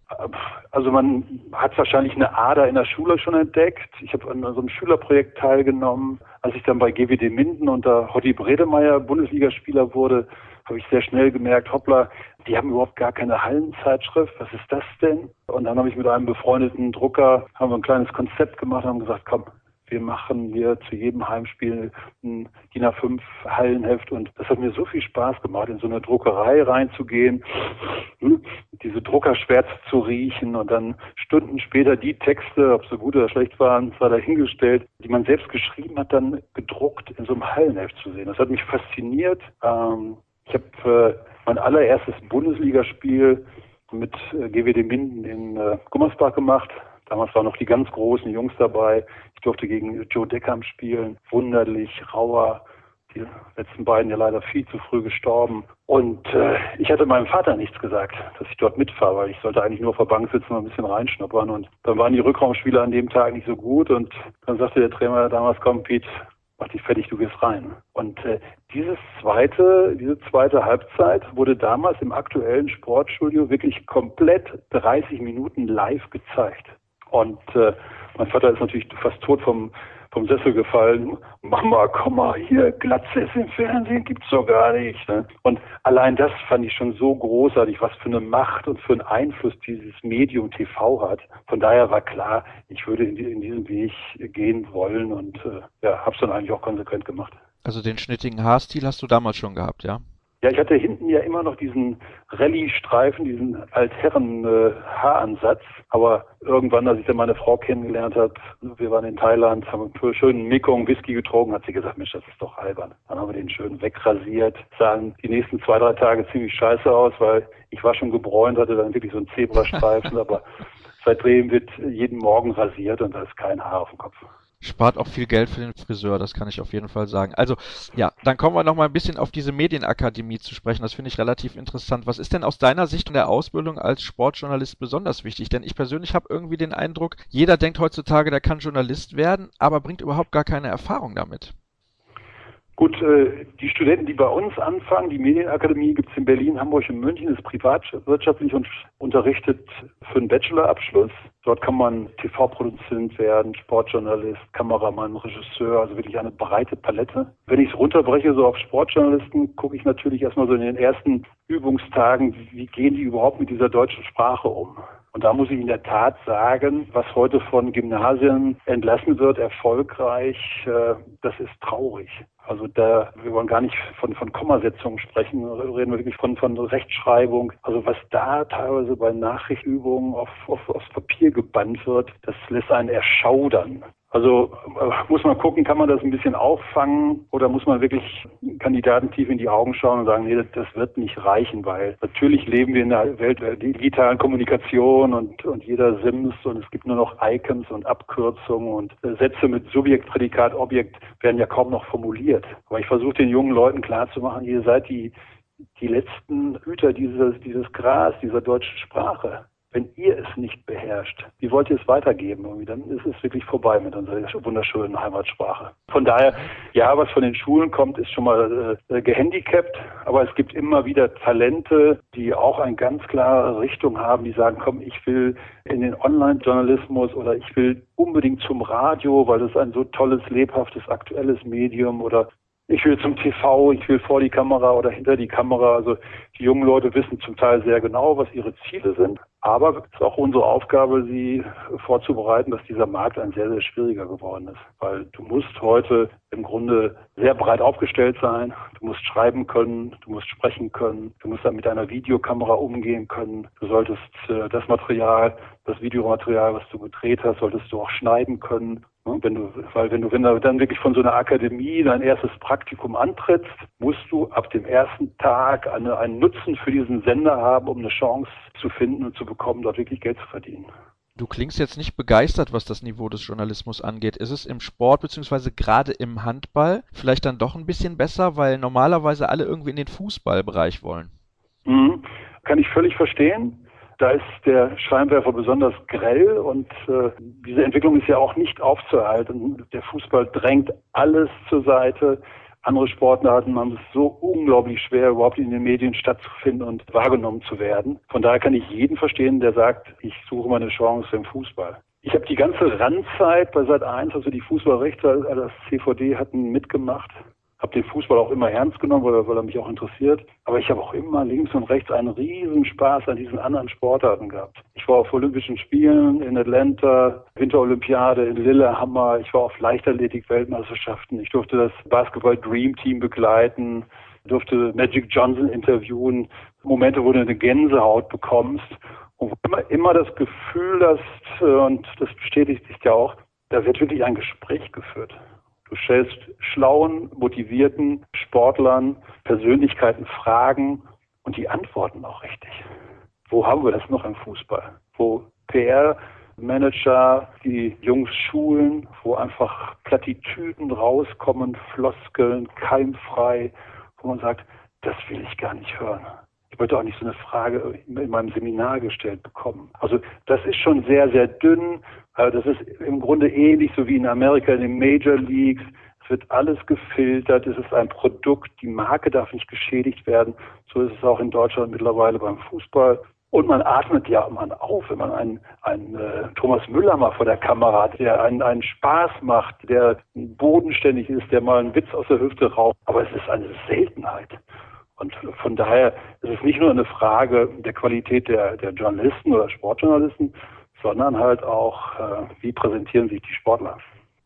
Also man hat wahrscheinlich eine Ader in der Schule schon entdeckt. Ich habe an so einem Schülerprojekt teilgenommen. Als ich dann bei G W D Minden unter Hotti Bredemeyer Bundesligaspieler wurde, habe ich sehr schnell gemerkt, hoppla, die haben überhaupt gar keine Hallenzeitschrift. Was ist das denn? Und dann habe ich mit einem befreundeten Drucker, haben wir ein kleines Konzept gemacht und haben gesagt, komm, wir machen hier zu jedem Heimspiel ein D I N A fünf Hallenheft und das hat mir so viel Spaß gemacht, in so eine Druckerei reinzugehen, diese Druckerschwärze zu riechen und dann Stunden später die Texte, ob sie gut oder schlecht waren, sei dahingestellt, die man selbst geschrieben hat, dann gedruckt in so einem Hallenheft zu sehen. Das hat mich fasziniert. Ähm, ich habe äh, mein allererstes Bundesligaspiel mit äh, G W D Minden in äh, Gummersbach gemacht. Damals waren noch die ganz großen Jungs dabei. Ich durfte gegen Joe Deckham spielen. Wunderlich, Rauer. Die letzten beiden ja leider viel zu früh gestorben. Und äh, ich hatte meinem Vater nichts gesagt, dass ich dort mitfahre, weil ich sollte eigentlich nur auf der Bank sitzen und ein bisschen reinschnuppern. Und dann waren die Rückraumspiele an dem Tag nicht so gut. Und dann sagte der Trainer damals, komm Piet, mach dich fertig, du gehst rein. Und äh, dieses zweite, diese zweite Halbzeit wurde damals im aktuellen Sportstudio wirklich komplett dreißig Minuten live gezeigt. Und äh, mein Vater ist natürlich fast tot vom, vom Sessel gefallen. Mama, komm mal hier, Glatze ist im Fernsehen, gibt's doch gar nicht. Ne? Und allein das fand ich schon so großartig, was für eine Macht und für einen Einfluss dieses Medium T V hat. Von daher war klar, ich würde in, die, in diesen Weg gehen wollen und äh, ja, hab's dann eigentlich auch konsequent gemacht. Also den schnittigen Haarstil hast du damals schon gehabt, ja? Ja, ich hatte hinten ja immer noch diesen Rallye-Streifen, diesen Altherren-Haaransatz. Aber irgendwann, als ich dann meine Frau kennengelernt habe, wir waren in Thailand, haben einen schönen Mekong Whisky getrunken, hat sie gesagt, Mensch, das ist doch albern. Dann haben wir den schön wegrasiert, sahen die nächsten zwei, drei Tage ziemlich scheiße aus, weil ich war schon gebräunt, hatte dann wirklich so einen Zebrastreifen, aber seitdem wird jeden Morgen rasiert und da ist kein Haar auf dem Kopf. Spart auch viel Geld für den Friseur, das kann ich auf jeden Fall sagen. Also, ja, dann kommen wir noch mal ein bisschen auf diese Medienakademie zu sprechen. Das finde ich relativ interessant. Was ist denn aus deiner Sicht in der Ausbildung als Sportjournalist besonders wichtig? Denn ich persönlich habe irgendwie den Eindruck, jeder denkt heutzutage, der kann Journalist werden, aber bringt überhaupt gar keine Erfahrung damit. Gut, die Studenten, die bei uns anfangen, die Medienakademie gibt es in Berlin, Hamburg und München, ist privatwirtschaftlich und unterrichtet für einen Bachelorabschluss. Dort kann man T V-Produzent werden, Sportjournalist, Kameramann, Regisseur, also wirklich eine breite Palette. Wenn ich es runterbreche so auf Sportjournalisten, gucke ich natürlich erstmal so in den ersten Übungstagen, wie gehen die überhaupt mit dieser deutschen Sprache um? Und da muss ich in der Tat sagen, was heute von Gymnasien entlassen wird, erfolgreich, das ist traurig. Also da, wir wollen gar nicht von, von Kommasetzungen sprechen, reden wir wirklich von, von Rechtschreibung. Also was da teilweise bei Nachrichtübungen auf, auf, aufs Papier gebannt wird, das lässt einen erschaudern. Also muss man gucken, kann man das ein bisschen auffangen oder muss man wirklich Kandidaten tief in die Augen schauen und sagen, nee, das, das wird nicht reichen, weil natürlich leben wir in der Welt der digitalen Kommunikation und, und jeder Sims und es gibt nur noch Icons und Abkürzungen und Sätze mit Subjekt, Prädikat, Objekt werden ja kaum noch formuliert. Aber ich versuche den jungen Leuten klarzumachen, ihr seid die, die letzten Hüter dieses, dieses Gras, dieser deutschen Sprache. Wenn ihr es nicht beherrscht, wie wollt ihr es weitergeben? Irgendwie, dann ist es wirklich vorbei mit unserer wunderschönen Heimatsprache. Von daher, ja, was von den Schulen kommt, ist schon mal äh, gehandicapt. Aber es gibt immer wieder Talente, die auch eine ganz klare Richtung haben, die sagen, komm, ich will in den Online-Journalismus oder ich will unbedingt zum Radio, weil das ein so tolles, lebhaftes, aktuelles Medium oder ich will zum T V, ich will vor die Kamera oder hinter die Kamera. Also die jungen Leute wissen zum Teil sehr genau, was ihre Ziele sind. Aber es ist auch unsere Aufgabe, sie vorzubereiten, dass dieser Markt ein sehr, sehr schwieriger geworden ist. Weil du musst heute im Grunde sehr breit aufgestellt sein. Du musst schreiben können, du musst sprechen können, du musst dann mit einer Videokamera umgehen können. Du solltest äh, das Material, das Videomaterial, was du gedreht hast, solltest du auch schneiden können. Wenn du, weil wenn du, wenn du dann wirklich von so einer Akademie dein erstes Praktikum antrittst, musst du ab dem ersten Tag eine, einen Nutzen für diesen Sender haben, um eine Chance zu finden und zu bekommen, dort wirklich Geld zu verdienen. Du klingst jetzt nicht begeistert, was das Niveau des Journalismus angeht. Ist es im Sport beziehungsweise gerade im Handball vielleicht dann doch ein bisschen besser, weil normalerweise alle irgendwie in den Fußballbereich wollen? Mhm. Kann ich völlig verstehen. Da ist der Scheinwerfer besonders grell und äh, diese Entwicklung ist ja auch nicht aufzuhalten. Der Fußball drängt alles zur Seite. Andere Sportarten haben es so unglaublich schwer, überhaupt in den Medien stattzufinden und wahrgenommen zu werden. Von daher kann ich jeden verstehen, der sagt, ich suche meine Chance im Fußball. Ich habe die ganze Randzeit bei Sat eins, also die Fußballrechte, das C V D hatten mitgemacht. Habe den Fußball auch immer ernst genommen, weil er, weil er mich auch interessiert. Aber ich habe auch immer links und rechts einen riesen Spaß an diesen anderen Sportarten gehabt. Ich war auf Olympischen Spielen in Atlanta, Winterolympiade in Lillehammer. Ich war auf Leichtathletik-Weltmeisterschaften. Ich durfte das Basketball-Dream-Team begleiten, durfte Magic Johnson interviewen. Momente, wo du eine Gänsehaut bekommst. Und wo immer, immer das Gefühl hast, und das bestätigt sich ja auch, da wird wirklich ein Gespräch geführt. Du stellst schlauen, motivierten Sportlern, Persönlichkeiten Fragen und die antworten auch richtig. Wo haben wir das noch im Fußball? Wo P R-Manager die Jungs schulen, wo einfach Plattitüden rauskommen, Floskeln, keimfrei, wo man sagt, das will ich gar nicht hören. Ich wollte auch nicht so eine Frage in meinem Seminar gestellt bekommen. Also das ist schon sehr, sehr dünn. Das ist im Grunde ähnlich so wie in Amerika in den Major Leagues. Es wird alles gefiltert. Es ist ein Produkt. Die Marke darf nicht geschädigt werden. So ist es auch in Deutschland mittlerweile beim Fußball. Und man atmet ja man auf, wenn man einen, einen äh, Thomas Müller mal vor der Kamera hat, der einen, einen Spaß macht, der bodenständig ist, der mal einen Witz aus der Hüfte raubt. Aber es ist eine Seltenheit. Und von daher ist es nicht nur eine Frage der Qualität der, der Journalisten oder Sportjournalisten, sondern halt auch, äh, wie präsentieren sich die Sportler.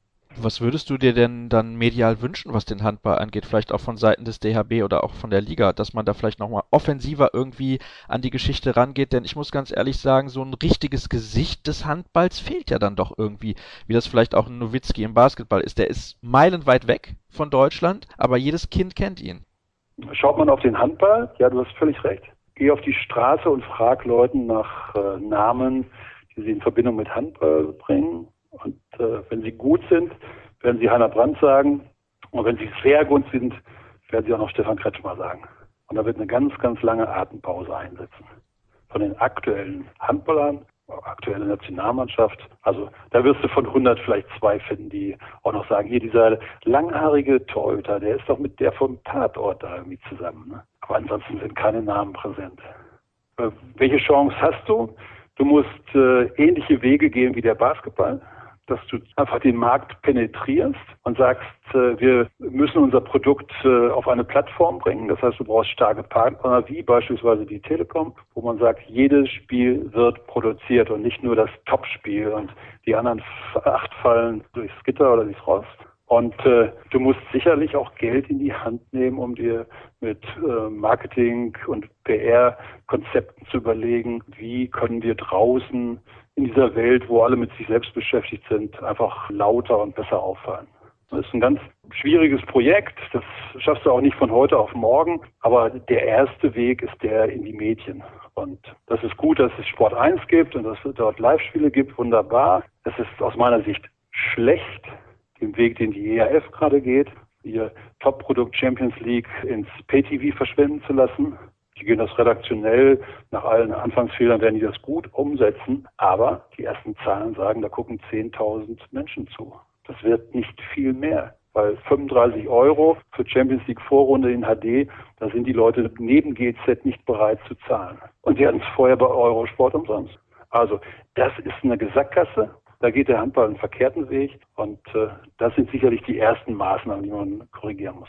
Was würdest du dir denn dann medial wünschen, was den Handball angeht? Vielleicht auch von Seiten des D H B oder auch von der Liga, dass man da vielleicht nochmal offensiver irgendwie an die Geschichte rangeht? Denn ich muss ganz ehrlich sagen, so ein richtiges Gesicht des Handballs fehlt ja dann doch irgendwie, wie das vielleicht auch ein Nowitzki im Basketball ist. Der ist meilenweit weg von Deutschland, aber jedes Kind kennt ihn. Schaut man auf den Handball, ja, du hast völlig recht. Geh auf die Straße und frag Leuten nach äh, Namen, die sie in Verbindung mit Handball bringen. Und äh, wenn sie gut sind, werden sie Heiner Brandt sagen. Und wenn sie sehr gut sind, werden sie auch noch Stefan Kretschmer sagen. Und da wird eine ganz, ganz lange Atempause einsetzen. Von den aktuellen Handballern, aktuelle Nationalmannschaft, also da wirst du von hundert vielleicht zwei finden, die auch noch sagen, hier dieser langhaarige Torhüter, der ist doch mit der vom Tatort da irgendwie zusammen. Ne? Aber ansonsten sind keine Namen präsent. Äh, welche Chance hast du? Du musst äh, ähnliche Wege gehen wie der Basketball, dass du einfach den Markt penetrierst und sagst, äh, wir müssen unser Produkt äh, auf eine Plattform bringen. Das heißt, du brauchst starke Partner, wie beispielsweise die Telekom, wo man sagt, jedes Spiel wird produziert und nicht nur das Topspiel und die anderen acht fallen durchs Gitter oder durchs Rost. Und äh, du musst sicherlich auch Geld in die Hand nehmen, um dir mit äh, Marketing und P R-Konzepten zu überlegen, wie können wir draußen in dieser Welt, wo alle mit sich selbst beschäftigt sind, einfach lauter und besser auffallen. Das ist ein ganz schwieriges Projekt, das schaffst du auch nicht von heute auf morgen, aber der erste Weg ist der in die Medien. Und das ist gut, dass es Sport eins gibt und dass es dort Live-Spiele gibt, wunderbar. Es ist aus meiner Sicht schlecht, den Weg, den die E A F gerade geht, ihr Top-Produkt Champions League ins Pay-T V verschwinden zu lassen. Die gehen das redaktionell, nach allen Anfangsfehlern werden die das gut umsetzen, aber die ersten Zahlen sagen, da gucken zehntausend Menschen zu. Das wird nicht viel mehr, weil fünfunddreißig Euro für Champions League Vorrunde in H D, da sind die Leute neben G Z nicht bereit zu zahlen. Und die hatten es vorher bei Eurosport umsonst. Also das ist eine Sackgasse. Da geht der Handball einen verkehrten Weg und äh, das sind sicherlich die ersten Maßnahmen, die man korrigieren muss.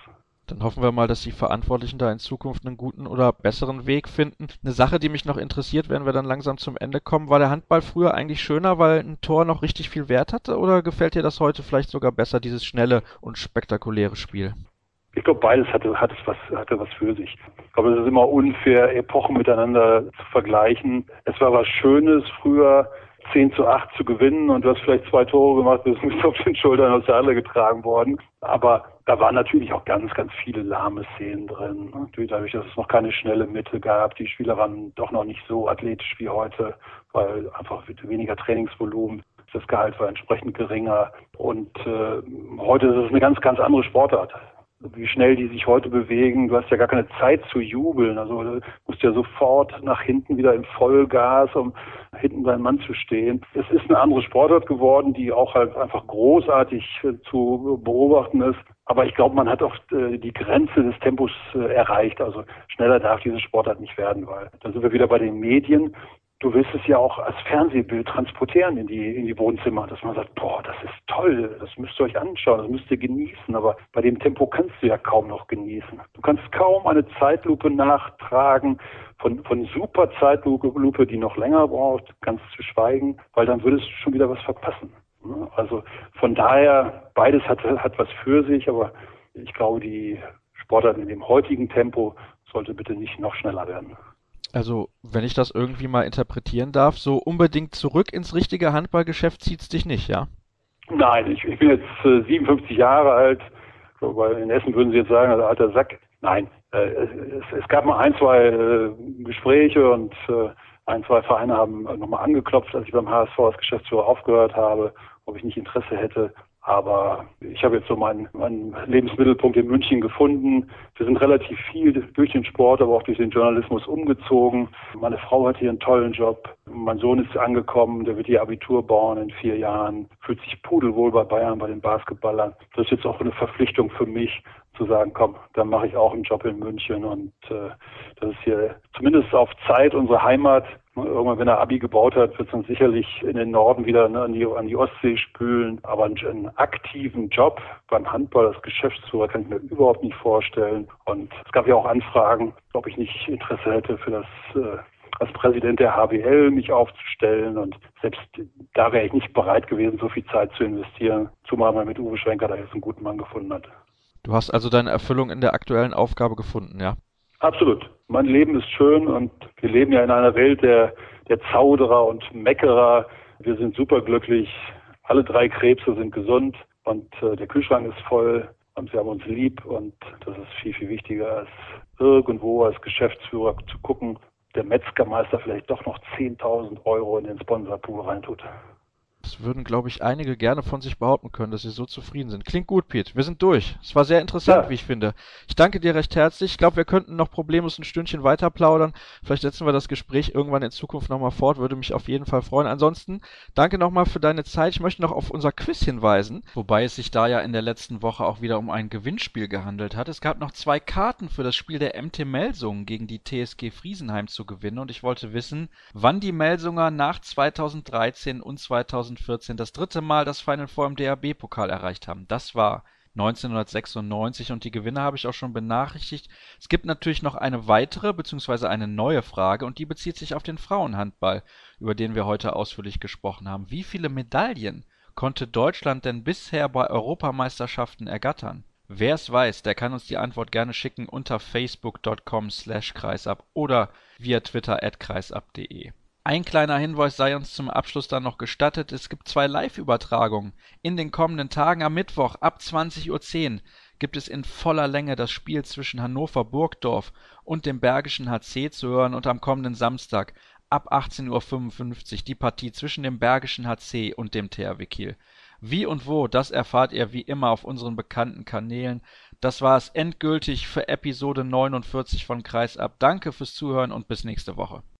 Dann hoffen wir mal, dass die Verantwortlichen da in Zukunft einen guten oder besseren Weg finden. Eine Sache, die mich noch interessiert, wenn wir dann langsam zum Ende kommen, war der Handball früher eigentlich schöner, weil ein Tor noch richtig viel Wert hatte? Oder gefällt dir das heute vielleicht sogar besser, dieses schnelle und spektakuläre Spiel? Ich glaube, beides hatte, hatte, was, hatte was für sich. Ich glaube, es ist immer unfair, Epochen miteinander zu vergleichen. Es war was Schönes, früher zehn zu acht zu gewinnen und du hast vielleicht zwei Tore gemacht, du bist auf den Schultern aus der Halle getragen worden. Aber da waren natürlich auch ganz, ganz viele lahme Szenen drin. Natürlich dadurch, dass es noch keine schnelle Mitte gab. Die Spieler waren doch noch nicht so athletisch wie heute, weil einfach weniger Trainingsvolumen. Das Gehalt war entsprechend geringer. Und äh, heute ist es eine ganz, ganz andere Sportart. Wie schnell die sich heute bewegen. Du hast ja gar keine Zeit zu jubeln. Also du musst ja sofort nach hinten wieder im Vollgas, um hinten dein Mann zu stehen. Es ist eine andere Sportart geworden, die auch halt einfach großartig äh, zu beobachten ist. Aber ich glaube, man hat auch äh, die Grenze des Tempos äh, erreicht. Also schneller darf diese Sportart nicht werden, weil dann sind wir wieder bei den Medien. Du willst es ja auch als Fernsehbild transportieren in die, in die Wohnzimmer, dass man sagt, boah, das ist toll, das müsst ihr euch anschauen, das müsst ihr genießen, aber bei dem Tempo kannst du ja kaum noch genießen. Du kannst kaum eine Zeitlupe nachtragen, von, von super Zeitlupe, die noch länger braucht, ganz zu schweigen, weil dann würdest du schon wieder was verpassen. Also von daher, beides hat, hat was für sich, aber ich glaube, die Sportart in dem heutigen Tempo sollte bitte nicht noch schneller werden. Also, wenn ich das irgendwie mal interpretieren darf, so unbedingt zurück ins richtige Handballgeschäft zieht's dich nicht, ja? Nein, ich, ich bin jetzt äh, siebenundfünfzig Jahre alt, weil in Essen würden Sie jetzt sagen, also alter Sack. Nein, äh, es, es gab mal ein, zwei äh, Gespräche und äh, ein, zwei Vereine haben nochmal angeklopft, als ich beim H S V als Geschäftsführer aufgehört habe, ob ich nicht Interesse hätte. Aber ich habe jetzt so meinen, meinen Lebensmittelpunkt in München gefunden. Wir sind relativ viel durch den Sport, aber auch durch den Journalismus umgezogen. Meine Frau hat hier einen tollen Job. Mein Sohn ist angekommen, der wird hier Abitur bauen in vier Jahren. Fühlt sich pudelwohl bei Bayern, bei den Basketballern. Das ist jetzt auch eine Verpflichtung für mich, zu sagen, komm, dann mache ich auch einen Job in München. Und äh, das ist hier zumindest auf Zeit unsere Heimat. Irgendwann, wenn er Abi gebaut hat, wird es dann sicherlich in den Norden wieder ne, an, die, an die Ostsee spülen. Aber einen, einen aktiven Job beim Handball als Geschäftsführer kann ich mir überhaupt nicht vorstellen. Und es gab ja auch Anfragen, ob ich nicht Interesse hätte, für das äh, als Präsident der H B L mich aufzustellen. Und selbst da wäre ich nicht bereit gewesen, so viel Zeit zu investieren. Zumal man mit Uwe Schwenker da jetzt einen guten Mann gefunden hat. Du hast also deine Erfüllung in der aktuellen Aufgabe gefunden, ja? Absolut. Mein Leben ist schön und wir leben ja in einer Welt der, der Zauderer und Meckerer. Wir sind superglücklich. Alle drei Krebse sind gesund und äh, der Kühlschrank ist voll und wir haben uns lieb und das ist viel, viel wichtiger als irgendwo als Geschäftsführer zu gucken, der Metzgermeister vielleicht doch noch zehntausend Euro in den Sponsorpool reintut. Das würden, glaube ich, einige gerne von sich behaupten können, dass sie so zufrieden sind. Klingt gut, Piet. Wir sind durch. Es war sehr interessant, ja. Wie ich finde. Ich danke dir recht herzlich. Ich glaube, wir könnten noch problemlos ein Stündchen weiter plaudern. Vielleicht setzen wir das Gespräch irgendwann in Zukunft nochmal fort. Würde mich auf jeden Fall freuen. Ansonsten, danke nochmal für deine Zeit. Ich möchte noch auf unser Quiz hinweisen, wobei es sich da ja in der letzten Woche auch wieder um ein Gewinnspiel gehandelt hat. Es gab noch zwei Karten für das Spiel der M T Melsungen gegen die T S G Friesenheim zu gewinnen und ich wollte wissen, wann die Melsunger nach zweitausenddreizehn und zweitausendvierzehn das dritte Mal das Final Four im D A B-Pokal erreicht haben. Das war neunzehnhundertsechsundneunzig und die Gewinner habe ich auch schon benachrichtigt. Es gibt natürlich noch eine weitere bzw. eine neue Frage und die bezieht sich auf den Frauenhandball, über den wir heute ausführlich gesprochen haben. Wie viele Medaillen konnte Deutschland denn bisher bei Europameisterschaften ergattern? Wer es weiß, der kann uns die Antwort gerne schicken unter facebook punkt com slash kreisab oder via Twitter at kreisab punkt de. Ein kleiner Hinweis sei uns zum Abschluss dann noch gestattet, es gibt zwei Live-Übertragungen. In den kommenden Tagen am Mittwoch ab zwanzig Uhr zehn gibt es in voller Länge das Spiel zwischen Hannover Burgdorf und dem Bergischen H C zu hören und am kommenden Samstag ab achtzehn Uhr fünfundfünfzig die Partie zwischen dem Bergischen H C und dem T H W Kiel. Wie und wo, das erfahrt ihr wie immer auf unseren bekannten Kanälen. Das war es endgültig für Episode neunundvierzig von Kreisab. Danke fürs Zuhören und bis nächste Woche.